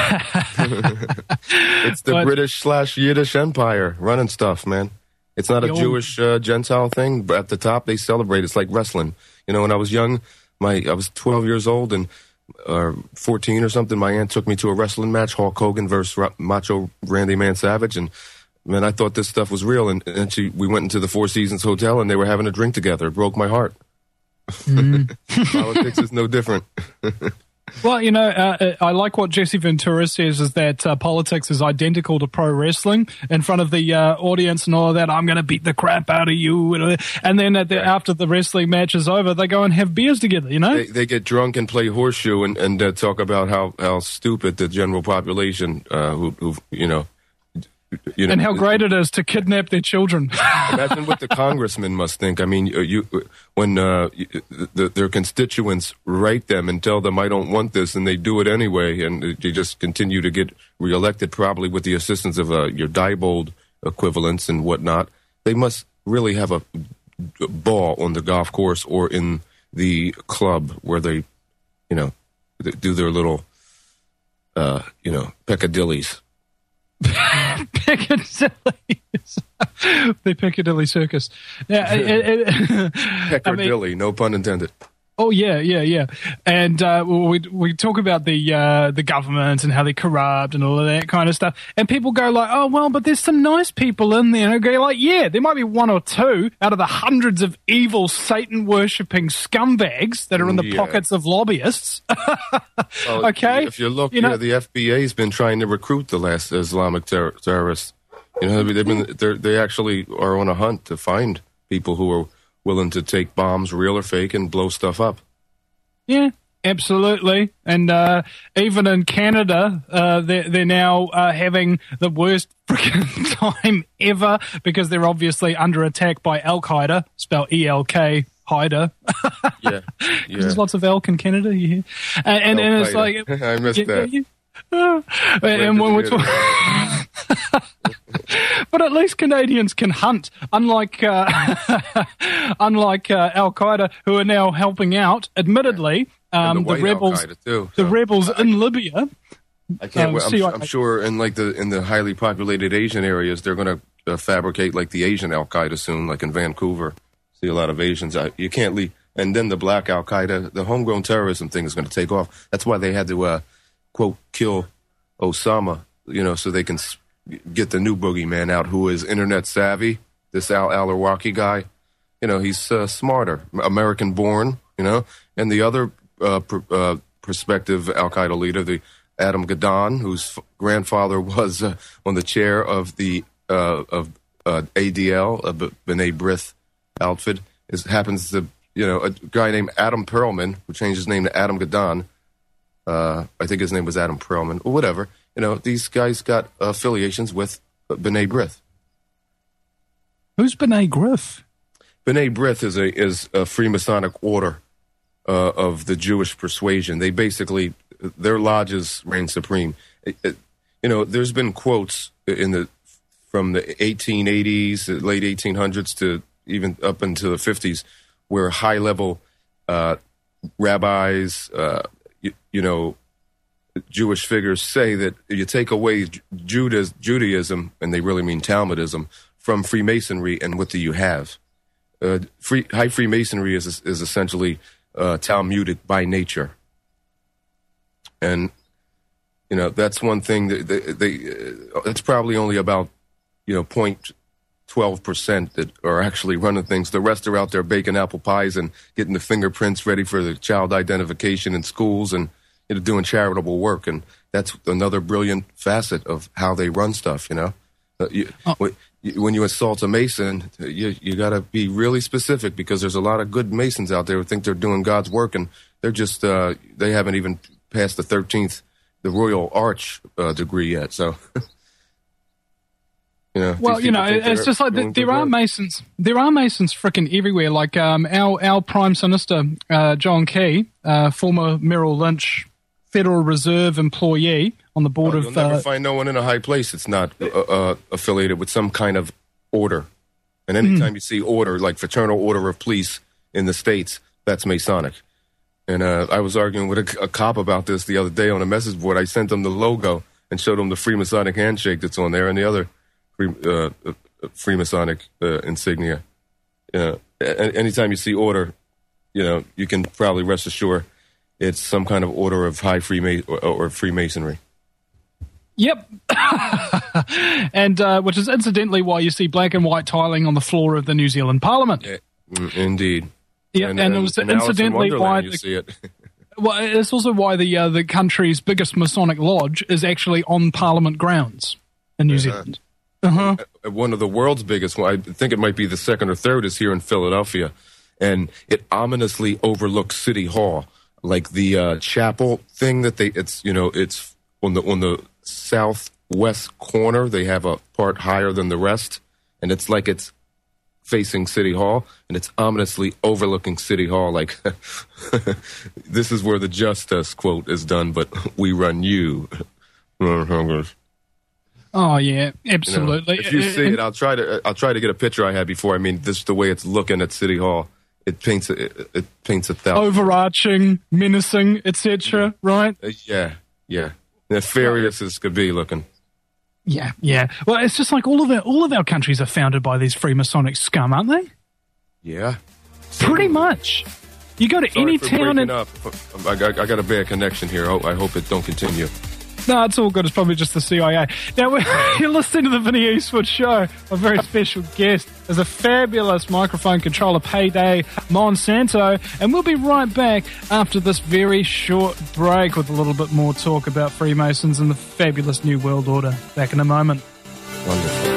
It's the But- British slash Yiddish Empire running stuff, man. It's not a The old- Jewish uh, Gentile thing, but at the top they celebrate. It's like wrestling. You know, when I was young, my I was twelve years old and uh, fourteen or something. My aunt took me to a wrestling match, Hulk Hogan versus Ra- Macho Randy Man Savage, and man, I thought this stuff was real. And, and she, we went into the Four Seasons Hotel, and they were having a drink together. It broke my heart. Mm. Politics is no different. Well, you know, uh, I like what Jesse Ventura says is that uh, politics is identical to pro wrestling in front of the uh, audience and all of that. I'm going to beat the crap out of you. And then at the, right. after the wrestling match is over, they go and have beers together, you know? They, they get drunk and play horseshoe and, and uh, talk about how, how stupid the general population, uh, who, who, you know, You know, and how great it is to kidnap their children. Imagine what the congressmen must think. I mean, you when uh, the, their constituents write them and tell them, I don't want this, and they do it anyway, and they just continue to get reelected, probably with the assistance of uh, your Diebold equivalents and whatnot. They must really have a ball on the golf course or in the club where they, you know, do their little, uh, you know, peccadillies. Piccadilly, the Piccadilly Circus. Yeah, it, it, it, Piccadilly, I mean, no pun intended. Oh yeah, yeah, yeah. And uh, we we talk about the uh, the government and how they're corrupt and all of that kind of stuff. And people go like, oh well, but there's some nice people in there. And I go like, yeah, there might be one or two out of the hundreds of evil Satan worshipping scumbags that are in the yeah. pockets of lobbyists. Well, okay, if you look, you know, yeah, the F B A's been trying to recruit the last Islamic ter- terrorists. You know, they've been they're, they actually are on a hunt to find people who are willing to take bombs, real or fake, and blow stuff up. Yeah, absolutely. And uh, even in Canada, uh, they're, they're now uh, having the worst freaking time ever because they're obviously under attack by Al-Qaeda, spelled E L K, Haida. Yeah, yeah. There's lots of elk in Canada, you hear? And, and, and it's like... I missed yeah, that. Yeah, uh, and when we're talking... But at least Canadians can hunt, unlike uh, unlike uh, Al Qaeda, who are now helping out. Admittedly, um, the, the rebels, too, so. the rebels I, in Libya. I can't. Um, I'm, see, I'm sure in like the in the highly populated Asian areas, they're going to uh, fabricate like the Asian Al Qaeda soon, like in Vancouver. See a lot of Asians. I, you can't leave. And then the black Al Qaeda, the homegrown terrorism thing is going to take off. That's why they had to uh, quote kill Osama, you know, so they can get the new boogeyman out who is internet savvy, this Al Al-Awlaki guy. You know, he's uh, smarter, American born, you know. And the other uh, pr- uh, prospective Al-Qaeda leader, the Adam Gaddan, whose f- grandfather was uh, on the chair of the uh, of uh, A D L, a B- B'nai B'rith outfit, is happens to, you know, a guy named Adam Perlman, who changed his name to Adam Gaddan. Uh, I think his name was Adam Perlman, or whatever. You know, these guys got affiliations with B'nai B'rith. Who's B'nai B'rith? B'nai B'rith is a is a Freemasonic order uh, of the Jewish persuasion. They basically, their lodges reign supreme. It, it, you know, there's been quotes in the from the eighteen eighties, late eighteen hundreds to even up into the fifties, where high level uh, rabbis, uh, you, you know. Jewish figures say that you take away Judas, Judaism, and they really mean Talmudism, from Freemasonry, and what do you have? Uh, free, high Freemasonry is is essentially uh, Talmudic by nature, and you know that's one thing that they. they uh, it's probably only about you know point twelve percent that are actually running things. The rest are out there baking apple pies and getting the fingerprints ready for the child identification in schools and. You know, doing charitable work, and that's another brilliant facet of how they run stuff. You know, uh, you, oh. when you assault a Mason, you you got to be really specific because there's a lot of good Masons out there who think they're doing God's work, and they're just uh, they haven't even passed the thirteenth, the Royal Arch uh, degree yet. So, you know, well, you know, it's just like the, there are work. Masons, there are Masons freaking everywhere. Like um, our our Prime Minister uh, John Key, uh, former Merrill Lynch Federal Reserve employee on the board oh, of... You'll never uh, find no one in a high place that's not uh, uh, affiliated with some kind of order. And anytime mm. you see order, like Fraternal Order of Police in the States, that's Masonic. And uh, I was arguing with a, a cop about this the other day on a message board. I sent him the logo and showed him the Freemasonic handshake that's on there and the other free, uh, uh, Freemasonic uh, insignia. Uh, anytime you see order, you know, you can probably rest assured it's some kind of order of high Freema- or, or Freemasonry. Yep. and uh, which is incidentally why you see black and white tiling on the floor of the New Zealand Parliament. Yeah, indeed. Yeah, and, and, and it was and incidentally in why you the, see it. Well, it's also why the uh, the country's biggest Masonic lodge is actually on Parliament grounds in New Yeah. Zealand. Uh-huh. Uh, One of the world's biggest, one, I think it might be the second or third, is here in Philadelphia. And it ominously overlooks City Hall. Like the uh, chapel thing that they, it's, you know, it's on the on the southwest corner. They have a part higher than the rest. And it's like it's facing City Hall, and it's ominously overlooking City Hall. Like, this is where the justice quote is done, but we run you. Oh yeah, absolutely. You know, if you see it, I'll try to I'll try to get a picture I had before. I mean, this the way it's looking at City Hall. It paints a, it, it paints a thousand. Overarching, menacing, et cetera. Right? Uh, yeah, yeah. Nefarious as could be looking. Yeah, yeah. Well, it's just like all of our all of our countries are founded by these Freemasonic scum, aren't they? Yeah. Pretty much. You go to Sorry any for town breaking and up. I got, I got a bad connection here. I hope it don't continue. no, it's all good. It's probably just the C I A. Now, we're, you're listening to the Vinny Eastwood Show. A very special guest is a fabulous microphone controller, Payday Monsanto. And we'll be right back after this very short break with a little bit more talk about Freemasons and the fabulous New World Order. Back in a moment. Wonderful.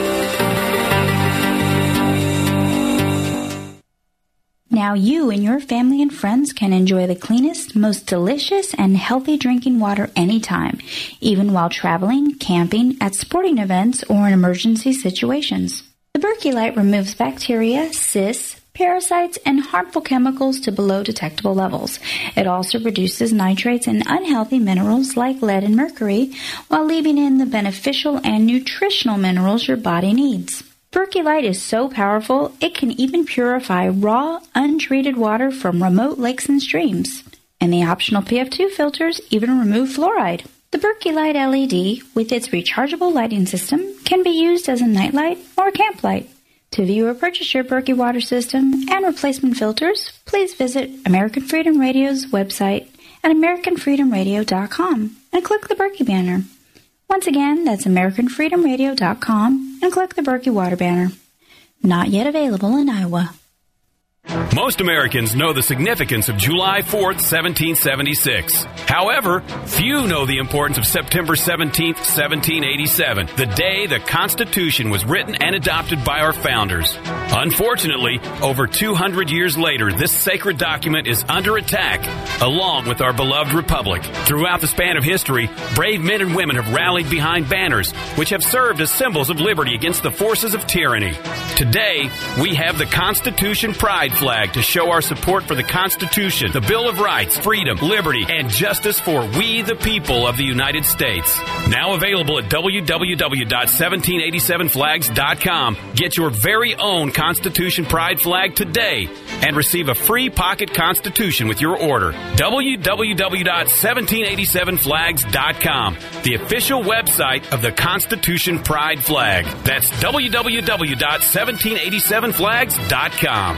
Now you and your family and friends can enjoy the cleanest, most delicious, and healthy drinking water anytime, even while traveling, camping, at sporting events, or in emergency situations. The Berkey Light removes bacteria, cysts, parasites, and harmful chemicals to below detectable levels. It also reduces nitrates and unhealthy minerals like lead and mercury, while leaving in the beneficial and nutritional minerals your body needs. Berkey Light is so powerful, it can even purify raw, untreated water from remote lakes and streams. And the optional P F two filters even remove fluoride. The Berkey Light L E D, with its rechargeable lighting system, can be used as a nightlight or camp light. To view or purchase your Berkey water system and replacement filters, please visit American Freedom Radio's website at american freedom radio dot com and click the Berkey banner. Once again, that's american freedom radio dot com and click the Berkey Water banner. Not yet available in Iowa. Most Americans know the significance of July fourth, seventeen seventy-six. However, few know the importance of September seventeenth, seventeen eighty-seven, the day the Constitution was written and adopted by our founders. Unfortunately, over two hundred years later, this sacred document is under attack, along with our beloved republic. Throughout the span of history, brave men and women have rallied behind banners, which have served as symbols of liberty against the forces of tyranny. Today, we have the Constitution Pride flag to show our support for the Constitution, the Bill of Rights, freedom, liberty, and justice for we the people of the United States. Now available at w w w dot seventeen eighty-seven flags dot com. Get your very own Constitution Pride flag today and receive a free pocket Constitution with your order. w w w dot seventeen eighty-seven flags dot com, the official website of the Constitution Pride flag. That's w w w dot seventeen eighty-seven flags dot com.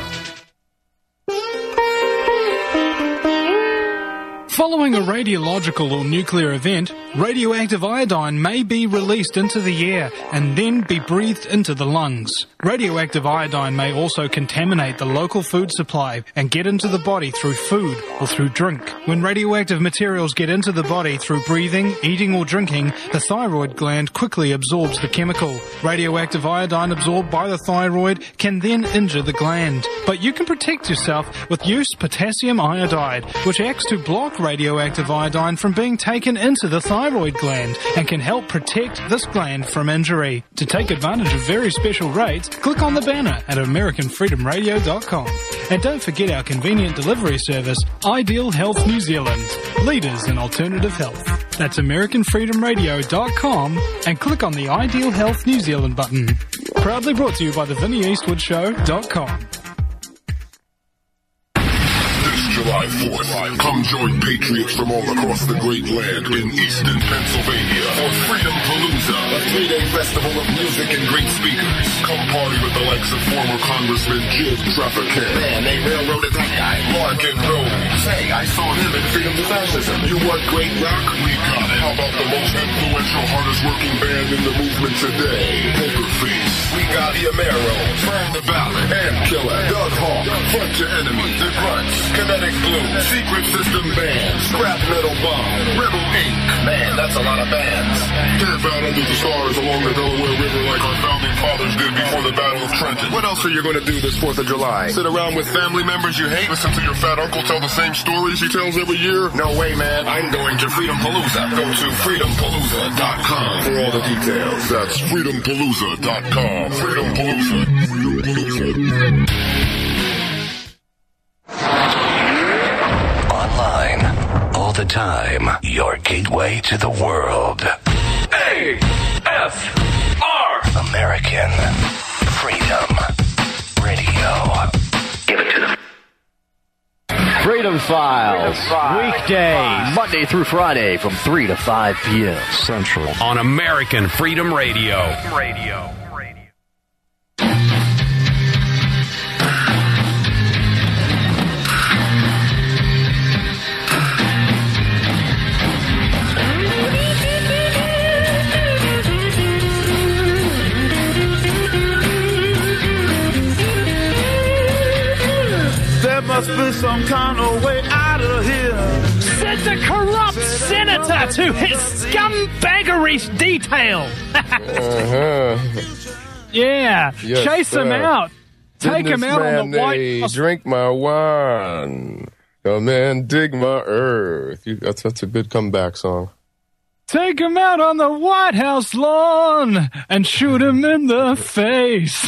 Following a radiological or nuclear event, radioactive iodine may be released into the air and then be breathed into the lungs. Radioactive iodine may also contaminate the local food supply and get into the body through food or through drink. When radioactive materials get into the body through breathing, eating or drinking, the thyroid gland quickly absorbs the chemical. Radioactive iodine absorbed by the thyroid can then injure the gland. But you can protect yourself with used potassium iodide, which acts to block radioactive iodine from being taken into the thyroid gland and can help protect this gland from injury. To take advantage of very special rates, click on the banner at american freedom radio dot com. And don't forget our convenient delivery service, Ideal Health New Zealand, leaders in alternative health. That's american freedom radio dot com and click on the Ideal Health New Zealand button. Proudly brought to you by the vinny eastwood show dot com. July fourth, come join patriots from all across the great land in Easton, Pennsylvania for Freedom Palooza, a three-day festival of music and great speakers. Come party with the likes of former Congressman Jim Traficant, man, they railroaded that guy, Larkin Rose, Hey, I saw him in Freedom to Fascism. You want great rock? We got it. How about the most influential, hardest working band in the movement today? Pokerface. We got Iamero, Firm the Ballad, and Killer, Doug Hawk, Front Your Enemy, The Grunts, Kinetic Blue, Secret System Band, Scrap Metal Bomb, Rebel Incorporated. Man, that's a lot of bands. Camp out under the stars along the Delaware River like our founding fathers did before the Battle of Trenton. What else are you going to do this fourth of July? Sit around with family members you hate? Listen to your fat uncle tell the same stories he tells every year? No way, man. I'm going to Freedom Palooza. Go to freedom palooza dot com for all the details. That's freedom palooza dot com. Freedom Palooza. Freedom Palooza. Online, all the time, your gateway to the world. A F R American Freedom Radio. Give it to them. Freedom Files, Freedom Files. Weekdays, Monday through Friday from three to five p.m. Central. On American Freedom Radio. Radio. There must be some kind of way out of here. Send the corrupt senator to his scumbaggery detail. uh-huh. Yeah, Yes, chase sir. him out. Take him out on the Monday, White House. Drink my wine. Come and dig my earth. You, that's, that's a good comeback song. Take him out on the White House lawn and shoot him in the face.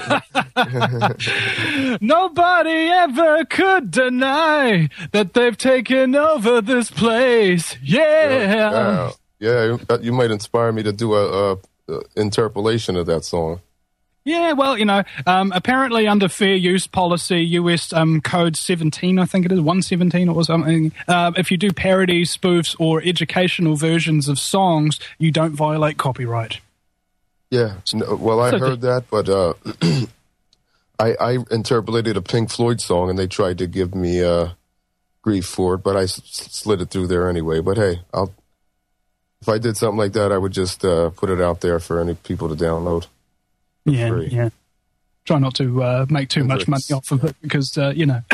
Nobody ever could deny that they've taken over this place. Yeah. Yeah, yeah, you might inspire me to do a, a, a interpolation of that song. Yeah, well, you know, um, apparently under fair use policy, U S um, Code seventeen, I think it is, one seventeen or something, uh, if you do parodies, spoofs, or educational versions of songs, you don't violate copyright. Yeah, no, well, I So heard that, but uh, I, I interpolated a Pink Floyd song, and they tried to give me uh, grief for it, but I s- slid it through there anyway. But hey, I'll if I did something like that, I would just uh, put it out there for any people to download. Yeah, free. yeah. Try not to uh, make too much money off of it because, uh, you know.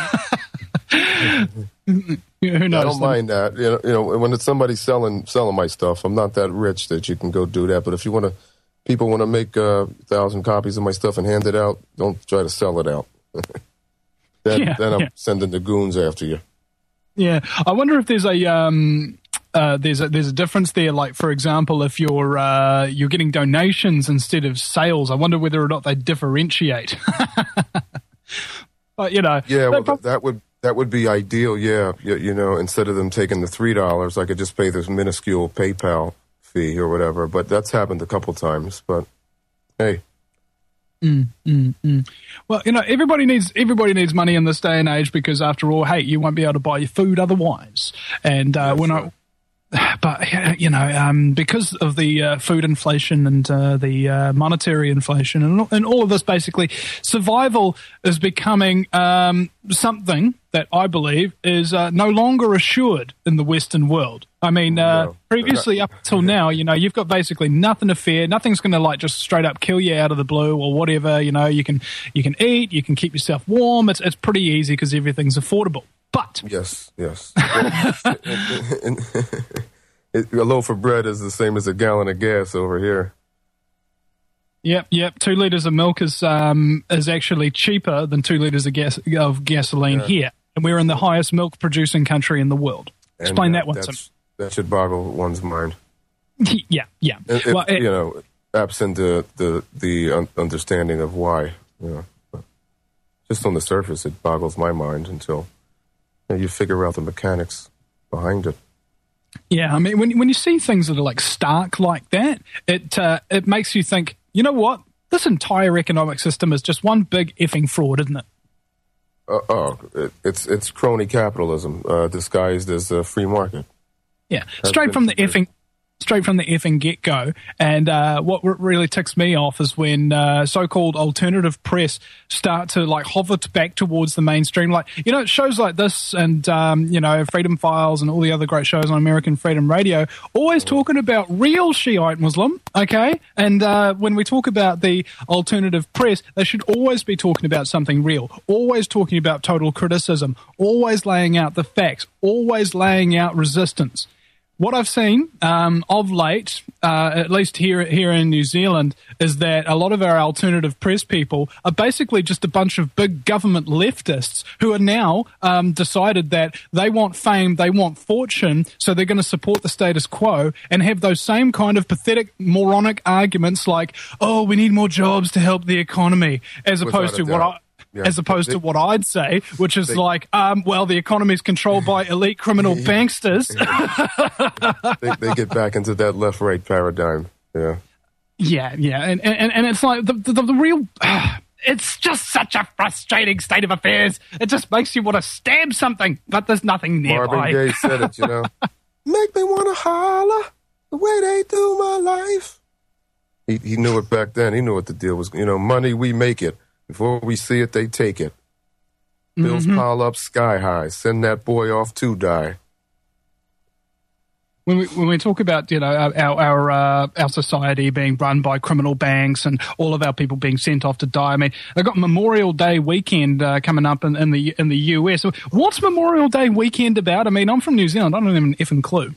Who knows? I don't mind that. You know, you know, when it's somebody selling selling my stuff, I'm not that rich that you can go do that. But if you want to, people want to make a uh, thousand copies of my stuff and hand it out, don't try to sell it out. then, Yeah, then I'm yeah. sending the goons after you. Yeah, I wonder if there's a um, uh, there's a there's a difference there. Like, for example, if you're uh, you're getting donations instead of sales, I wonder whether or not they differentiate. But you know, Yeah, well, th- that would that would be ideal. Yeah, you, you know, instead of them taking the three dollars, I could just pay this minuscule PayPal fee or whatever. But that's happened a couple times. But hey. Mm, mm, mm. Well, you know, everybody needs everybody needs money in this day and age because, after all, hey, you won't be able to buy your food otherwise. And uh, when I, but you know, um, because of the uh, food inflation and uh, the uh, monetary inflation and, and all of this, basically, survival is becoming um, something that I believe is uh, no longer assured in the Western world. I mean, uh, No. previously up till now, you know, you've got basically nothing to fear. Nothing's going to like just straight up kill you out of the blue or whatever. You know, you can you can eat, you can keep yourself warm. It's it's pretty easy because everything's affordable. But yes, yes, well, and, it, a loaf of bread is the same as a gallon of gas over here. Yep, yep. Two liters of milk is um is actually cheaper than two liters of gas of gasoline Yeah. here, and we're in the highest milk producing country in the world. And, Explain uh, that one to me. that's- That should boggle one's mind. Yeah, yeah. If, Well, it- you know, absent the the the un- understanding of why. You know, but just on the surface, it boggles my mind until you, know, you figure out the mechanics behind it. Yeah, I mean, when when you see things that are like stark like that, it uh, it makes you think, you know what? This entire economic system is just one big effing fraud, isn't it? Uh, oh, it, it's it's crony capitalism uh, disguised as a free market. Yeah, Has straight been from the for years. effing straight from the effing get-go. And uh, what really ticks me off is when uh, so-called alternative press start to like hover t- back towards the mainstream. Like, you know, shows like this and, um, you know, Freedom Files and all the other great shows on American Freedom Radio, always talking about real Shiite Muslim, okay? And uh, when we talk about the alternative press, they should always be talking about something real, always talking about total criticism, always laying out the facts, always laying out resistance. What I've seen um, of late, uh, at least here here in New Zealand, is that a lot of our alternative press people are basically just a bunch of big government leftists who are now um, decided that they want fame, they want fortune, so they're going to support the status quo and have those same kind of pathetic, moronic arguments like, oh, we need more jobs to help the economy, as opposed to what I... Yeah. As opposed they, to what I'd say, which is they, like, um, well, the economy is controlled by elite criminal banksters. they, they get back into that left-right paradigm. Yeah, yeah, yeah, and and, and it's like the the, the real. Uh, it's just such a frustrating state of affairs. It just makes you want to stab something, but there's nothing nearby. Marvin Gaye said it, you know. Make me want to holler the way they do my life. He he knew it back then. He knew what the deal was. You know, money, we make it. Before we see it, they take it. Bills mm-hmm. pile up sky high. Send that boy off to die. When we when we talk about, you know, our our uh, our society being run by criminal banks and all of our people being sent off to die, I mean, they've got Memorial Day weekend uh, coming up in, in the in the U S. What's Memorial Day weekend about? I mean, I'm from New Zealand. I don't have an effing clue.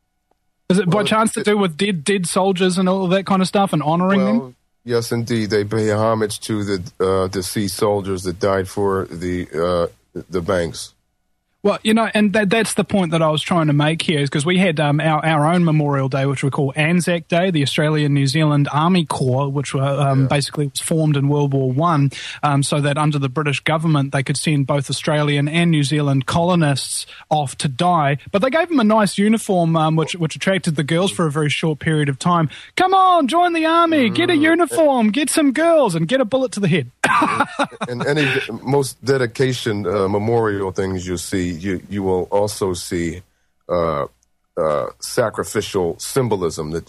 Is it well, by chance to do with dead dead soldiers and all of that kind of stuff and honoring well, them? Yes, indeed. They pay homage to the uh, deceased soldiers that died for the uh, the banks. Well, you know, and that, that's the point that I was trying to make here, is because we had um, our, our own Memorial Day, which we call Anzac Day, the Australian New Zealand Army Corps, which were, um, yeah. basically was formed in World War One, um, so that under the British government they could send both Australian and New Zealand colonists off to die. But they gave them a nice uniform, um, which which attracted the girls for a very short period of time. Come on, join the army, get a uniform, get some girls, and get a bullet to the head. And any most dedication uh, memorial things you see, you you will also see uh, uh, sacrificial symbolism that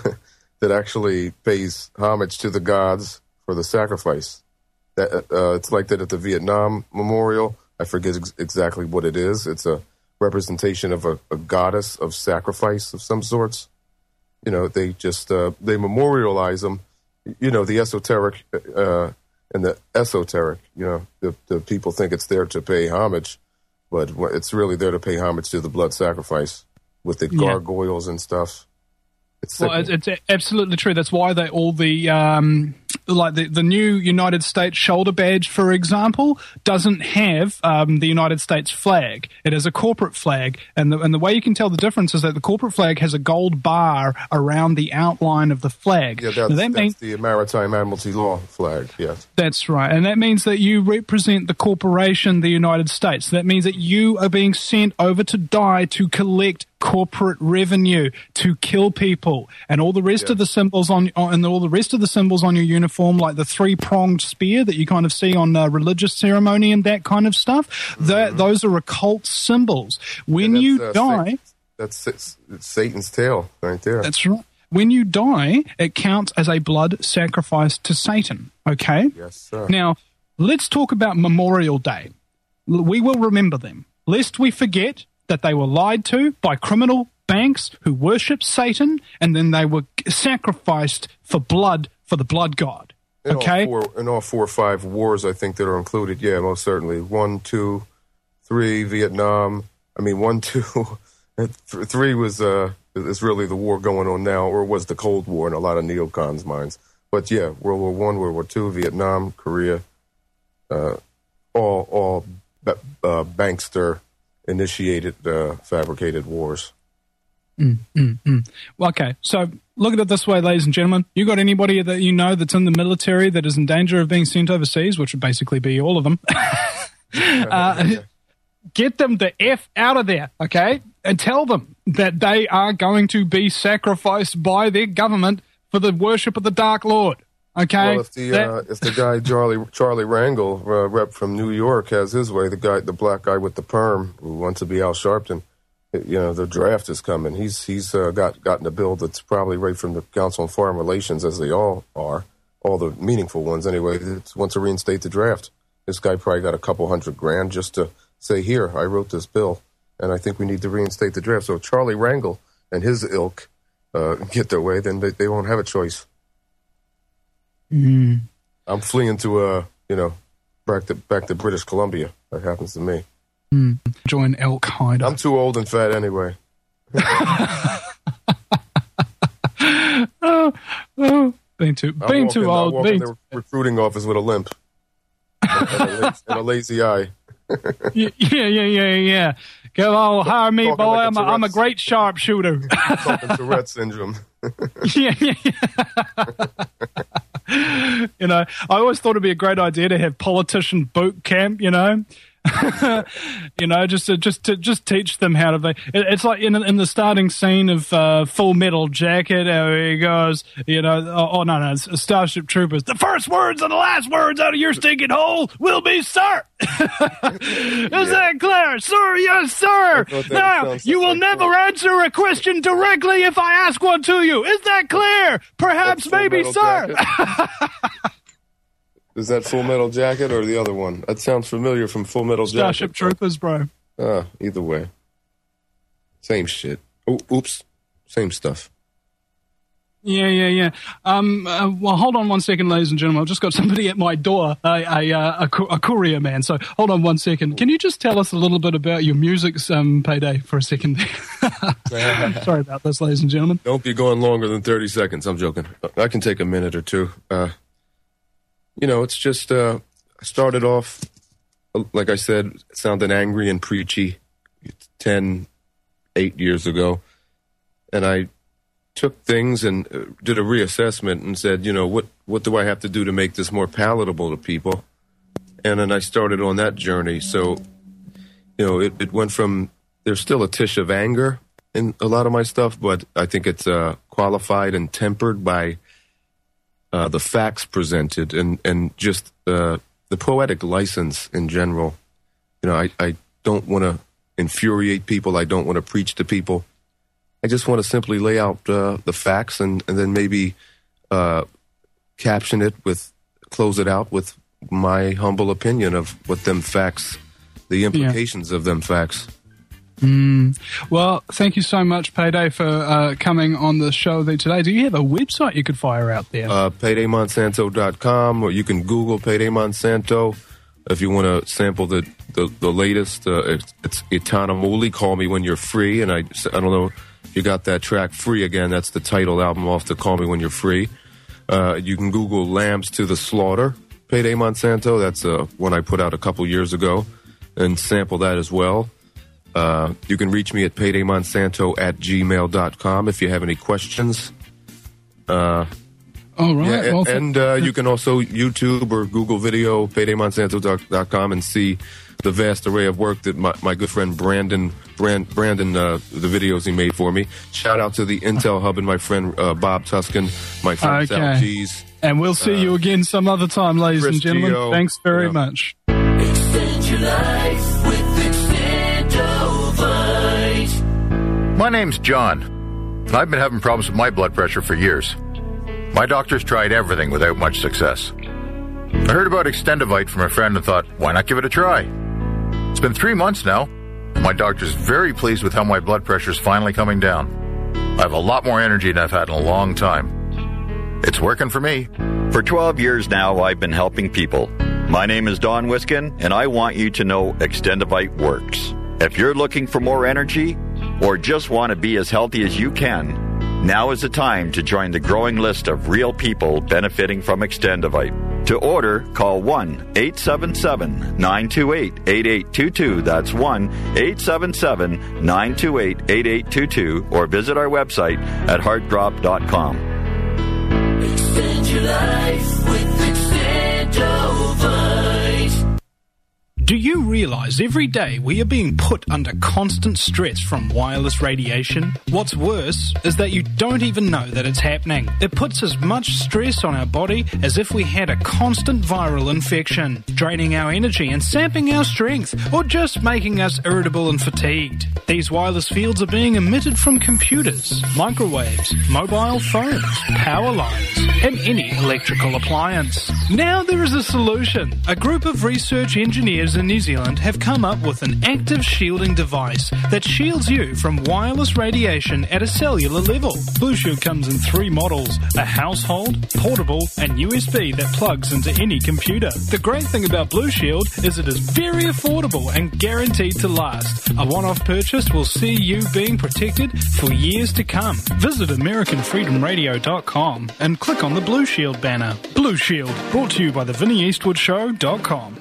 that actually pays homage to the gods for the sacrifice. That uh, it's like that at the Vietnam Memorial. I forget ex- exactly what it is. It's a representation of a, a goddess of sacrifice of some sorts. You know, they just uh, they memorialize them. You know, the esoteric. Uh, And the esoteric, you know, the, the people think it's there to pay homage, but it's really there to pay homage to the blood sacrifice with the gargoyles yeah. and stuff. It's well, it's, it's absolutely true. That's why they all the um, like the, the new United States shoulder badge, for example, doesn't have um, the United States flag. It is a corporate flag, and the and the way you can tell the difference is that the corporate flag has a gold bar around the outline of the flag. Yeah, that's, that that's means, the Maritime Admiralty Law flag. Yes, that's right, and that means that you represent the corporation, the United States. That means that you are being sent over to die to collect corporate revenue, to kill people, and all the rest yeah. of the symbols on, on and all the rest of the symbols on your uniform, like the three-pronged spear that you kind of see on uh, religious ceremony and that kind of stuff. Mm-hmm. That those are occult symbols. When you uh, die, that's it's, it's Satan's tail right there. That's right. When you die, it counts as a blood sacrifice to Satan. Okay. Yes, sir. Now let's talk about Memorial Day. We will remember them, lest we forget that they were lied to by criminal banks who worship Satan, and then they were sacrificed for blood, for the blood god. In okay? All four, in all four or five wars, I think, that are included, yeah, most certainly. One, two, three, Vietnam. I mean, one, two, three was uh, is really the war going on now, or was the Cold War in a lot of neocons' minds. But yeah, World War One, World War Two, Vietnam, Korea, uh, all all uh, bankster initiated uh, fabricated wars. Mm, mm, mm. Well, okay, so look at it this way, ladies and gentlemen. You got anybody that you know that's in the military that is in danger of being sent overseas, which would basically be all of them, uh, get them the F out of there, okay? And tell them that they are going to be sacrificed by their government for the worship of the Dark Lord. Okay. Well, if the that, uh, if the guy Charlie Charlie Rangel, uh, rep from New York, has his way, the guy, the black guy with the perm, who wants to be Al Sharpton, you know, the draft is coming. He's he's uh, got gotten a bill that's probably right from the Council on Foreign Relations, as they all are, all the meaningful ones anyway. It wants to reinstate the draft. This guy probably got a couple hundred grand just to say, here, I wrote this bill, and I think we need to reinstate the draft. So if Charlie Rangel and his ilk uh, get their way, then they, they won't have a choice. Mm. I'm fleeing to, uh, you know, back to back to British Columbia. That happens to me. Mm. Join Al Qaeda. I'm too old and fat anyway. oh, oh, being too, being walking, too old. I'm Being walking the recruiting office with a limp and, a, and a lazy eye. yeah, yeah, yeah, yeah. Go on, hire me, boy. Like I'm, a, I'm a great sharpshooter. Talking Tourette syndrome. yeah, yeah, yeah. You know, I always thought it'd be a great idea to have politician boot camp. You know. you know, just to just to just teach them how to be. It, it's like in in the starting scene of uh, Full Metal Jacket, how he goes, you know, oh, oh no, no, it's Starship Troopers. The first words and the last words out of your stinking hole will be, "Sir." Is yeah. that clear, sir? Yes, sir. Now you will never cool. answer a question directly if I ask one to you. Is that clear? Perhaps, maybe, sir. Is that Full Metal Jacket or the other one? That sounds familiar from Full Metal Jacket. Starship Troopers, bro. Ah, either way. Same shit. Oh, oops. Same stuff. Yeah, yeah, yeah. Um, uh, well, hold on one second, ladies and gentlemen. I've just got somebody at my door, a, a, a, a courier man. So hold on one second. Can you just tell us a little bit about your music's um, payday for a second? Sorry about this, ladies and gentlemen. Don't be going longer than thirty seconds. I'm joking. I can take a minute or two. Uh, You know, it's just, uh, I started off, like I said, sounding angry and preachy ten, eight years ago. And I took things and uh, did a reassessment and said, you know, what, what do I have to do to make this more palatable to people? And then I started on that journey. So, you know, it, it went from, there's still a tish of anger in a lot of my stuff, but I think it's uh, qualified and tempered by Uh, the facts presented and, and just uh, the poetic license in general. You know, I, I don't want to infuriate people. I don't want to preach to people. I just want to simply lay out uh, the facts and, and then maybe uh, caption it with, close it out with my humble opinion of what them facts, the implications yeah. of them facts. Mm. Well, thank you so much, Payday, for uh, coming on the show today. Do you have a website you could fire out there? Uh, payday monsanto dot com, or you can Google Payday Monsanto if you want to sample the, the, the latest. Uh, it's, it's Etana Muli, Call Me When You're Free, and I, I don't know if you got that track Free Again. That's the title album off the Call Me When You're Free. Uh, you can Google Lambs to the Slaughter, Payday Monsanto. That's uh, one I put out a couple years ago, and sample that as well. Uh, you can reach me at payday monsanto at gmail dot com if you have any questions. Uh, All right. Yeah, well, and uh, you can also YouTube or Google video payday monsanto dot com and see the vast array of work that my, my good friend Brandon, Brand, Brandon, uh, the videos he made for me. Shout out to the Intel Hub and my friend uh, Bob Tuscan, my friend okay. Sal G's. And we'll see uh, you again some other time, ladies Chris and gentlemen. Gio, Thanks very yeah. much. Extend your life with My name's John, and I've been having problems with my blood pressure for years. My doctor's tried everything without much success. I heard about Extendivite from a friend and thought, why not give it a try? It's been three months now. My doctor's very pleased with how my blood pressure's finally coming down. I have a lot more energy than I've had in a long time. It's working for me. For twelve years now, I've been helping people. My name is Don Wiskin, and I want you to know Extendivite works. If you're looking for more energy or just want to be as healthy as you can, now is the time to join the growing list of real people benefiting from Extendivite. To order, call one eight seven seven nine two eight eight eight two two. That's one eight seven seven nine two eight eight eight two two, or visit our website at heart drop dot com. Extend your life with Extendovite. Do you realize every day we are being put under constant stress from wireless radiation? What's worse is that you don't even know that it's happening. It puts as much stress on our body as if we had a constant viral infection, draining our energy and sapping our strength, or just making us irritable and fatigued. These wireless fields are being emitted from computers, microwaves, mobile phones, power lines, and any electrical appliance. Now there is a solution. A group of research engineers in New Zealand have come up with an active shielding device that shields you from wireless radiation at a cellular level. Blue Shield comes in three models: a household, portable, and U S B that plugs into any computer. The great thing about Blue Shield is it is very affordable and guaranteed to last. A one-off purchase will see you being protected for years to come. Visit American Freedom Radio dot com and click on the Blue Shield banner. Blue Shield, brought to you by the Vinnie Eastwood Show dot com.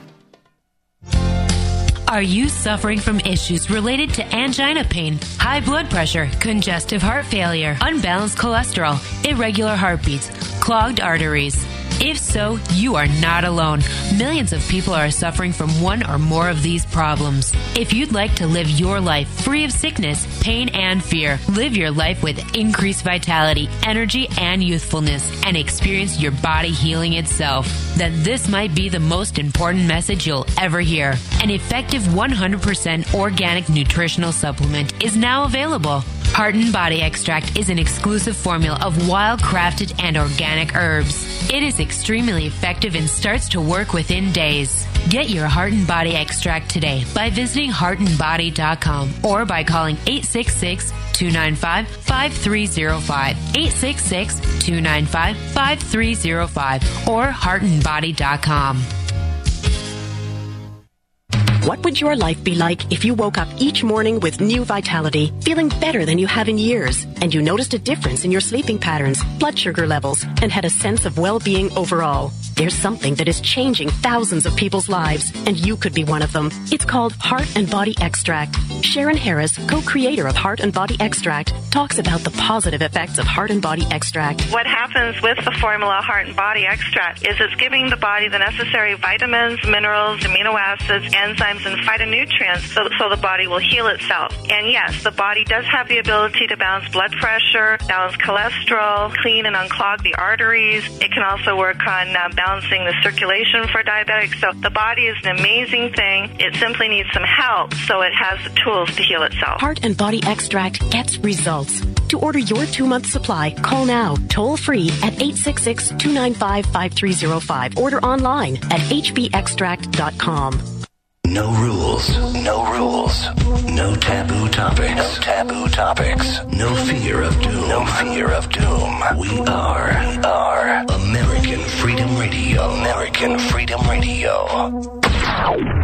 Are you suffering from issues related to angina pain, high blood pressure, congestive heart failure, unbalanced cholesterol, irregular heartbeats, clogged arteries? If so, you are not alone. Millions of people are suffering from one or more of these problems. If you'd like to live your life free of sickness, pain, and fear, live your life with increased vitality, energy, and youthfulness, and experience your body healing itself, then this might be the most important message you'll ever hear. An effective one hundred percent organic nutritional supplement is now available. Heart and Body Extract is an exclusive formula of wild-crafted and organic herbs. It is extremely effective and starts to work within days. Get your Heart and Body Extract today by visiting heart and body dot com or by calling eight six six, two nine five, five three zero five, eight six six, two nine five, five three zero five, or heart and body dot com. What would your life be like if you woke up each morning with new vitality, feeling better than you have in years, and you noticed a difference in your sleeping patterns, blood sugar levels, and had a sense of well-being overall? There's something that is changing thousands of people's lives, and you could be one of them. It's called Heart and Body Extract. Sharon Harris, co-creator of Heart and Body Extract, talks about the positive effects of Heart and Body Extract. What happens with the formula Heart and Body Extract is it's giving the body the necessary vitamins, minerals, amino acids, enzymes, and phytonutrients so, so the body will heal itself. And yes, the body does have the ability to balance blood pressure, balance cholesterol, clean and unclog the arteries. It can also work on uh, balancing the circulation for diabetics. So the body is an amazing thing. It simply needs some help, so it has the tools to heal itself. Heart and Body Extract gets results. To order your two-month supply, call now, toll-free at eight six six, two nine five, five three zero five. Order online at h b extract dot com. No rules, no rules, no taboo topics, no taboo topics, no fear of doom, no fear of doom. We are, we are American Freedom Radio, American Freedom Radio.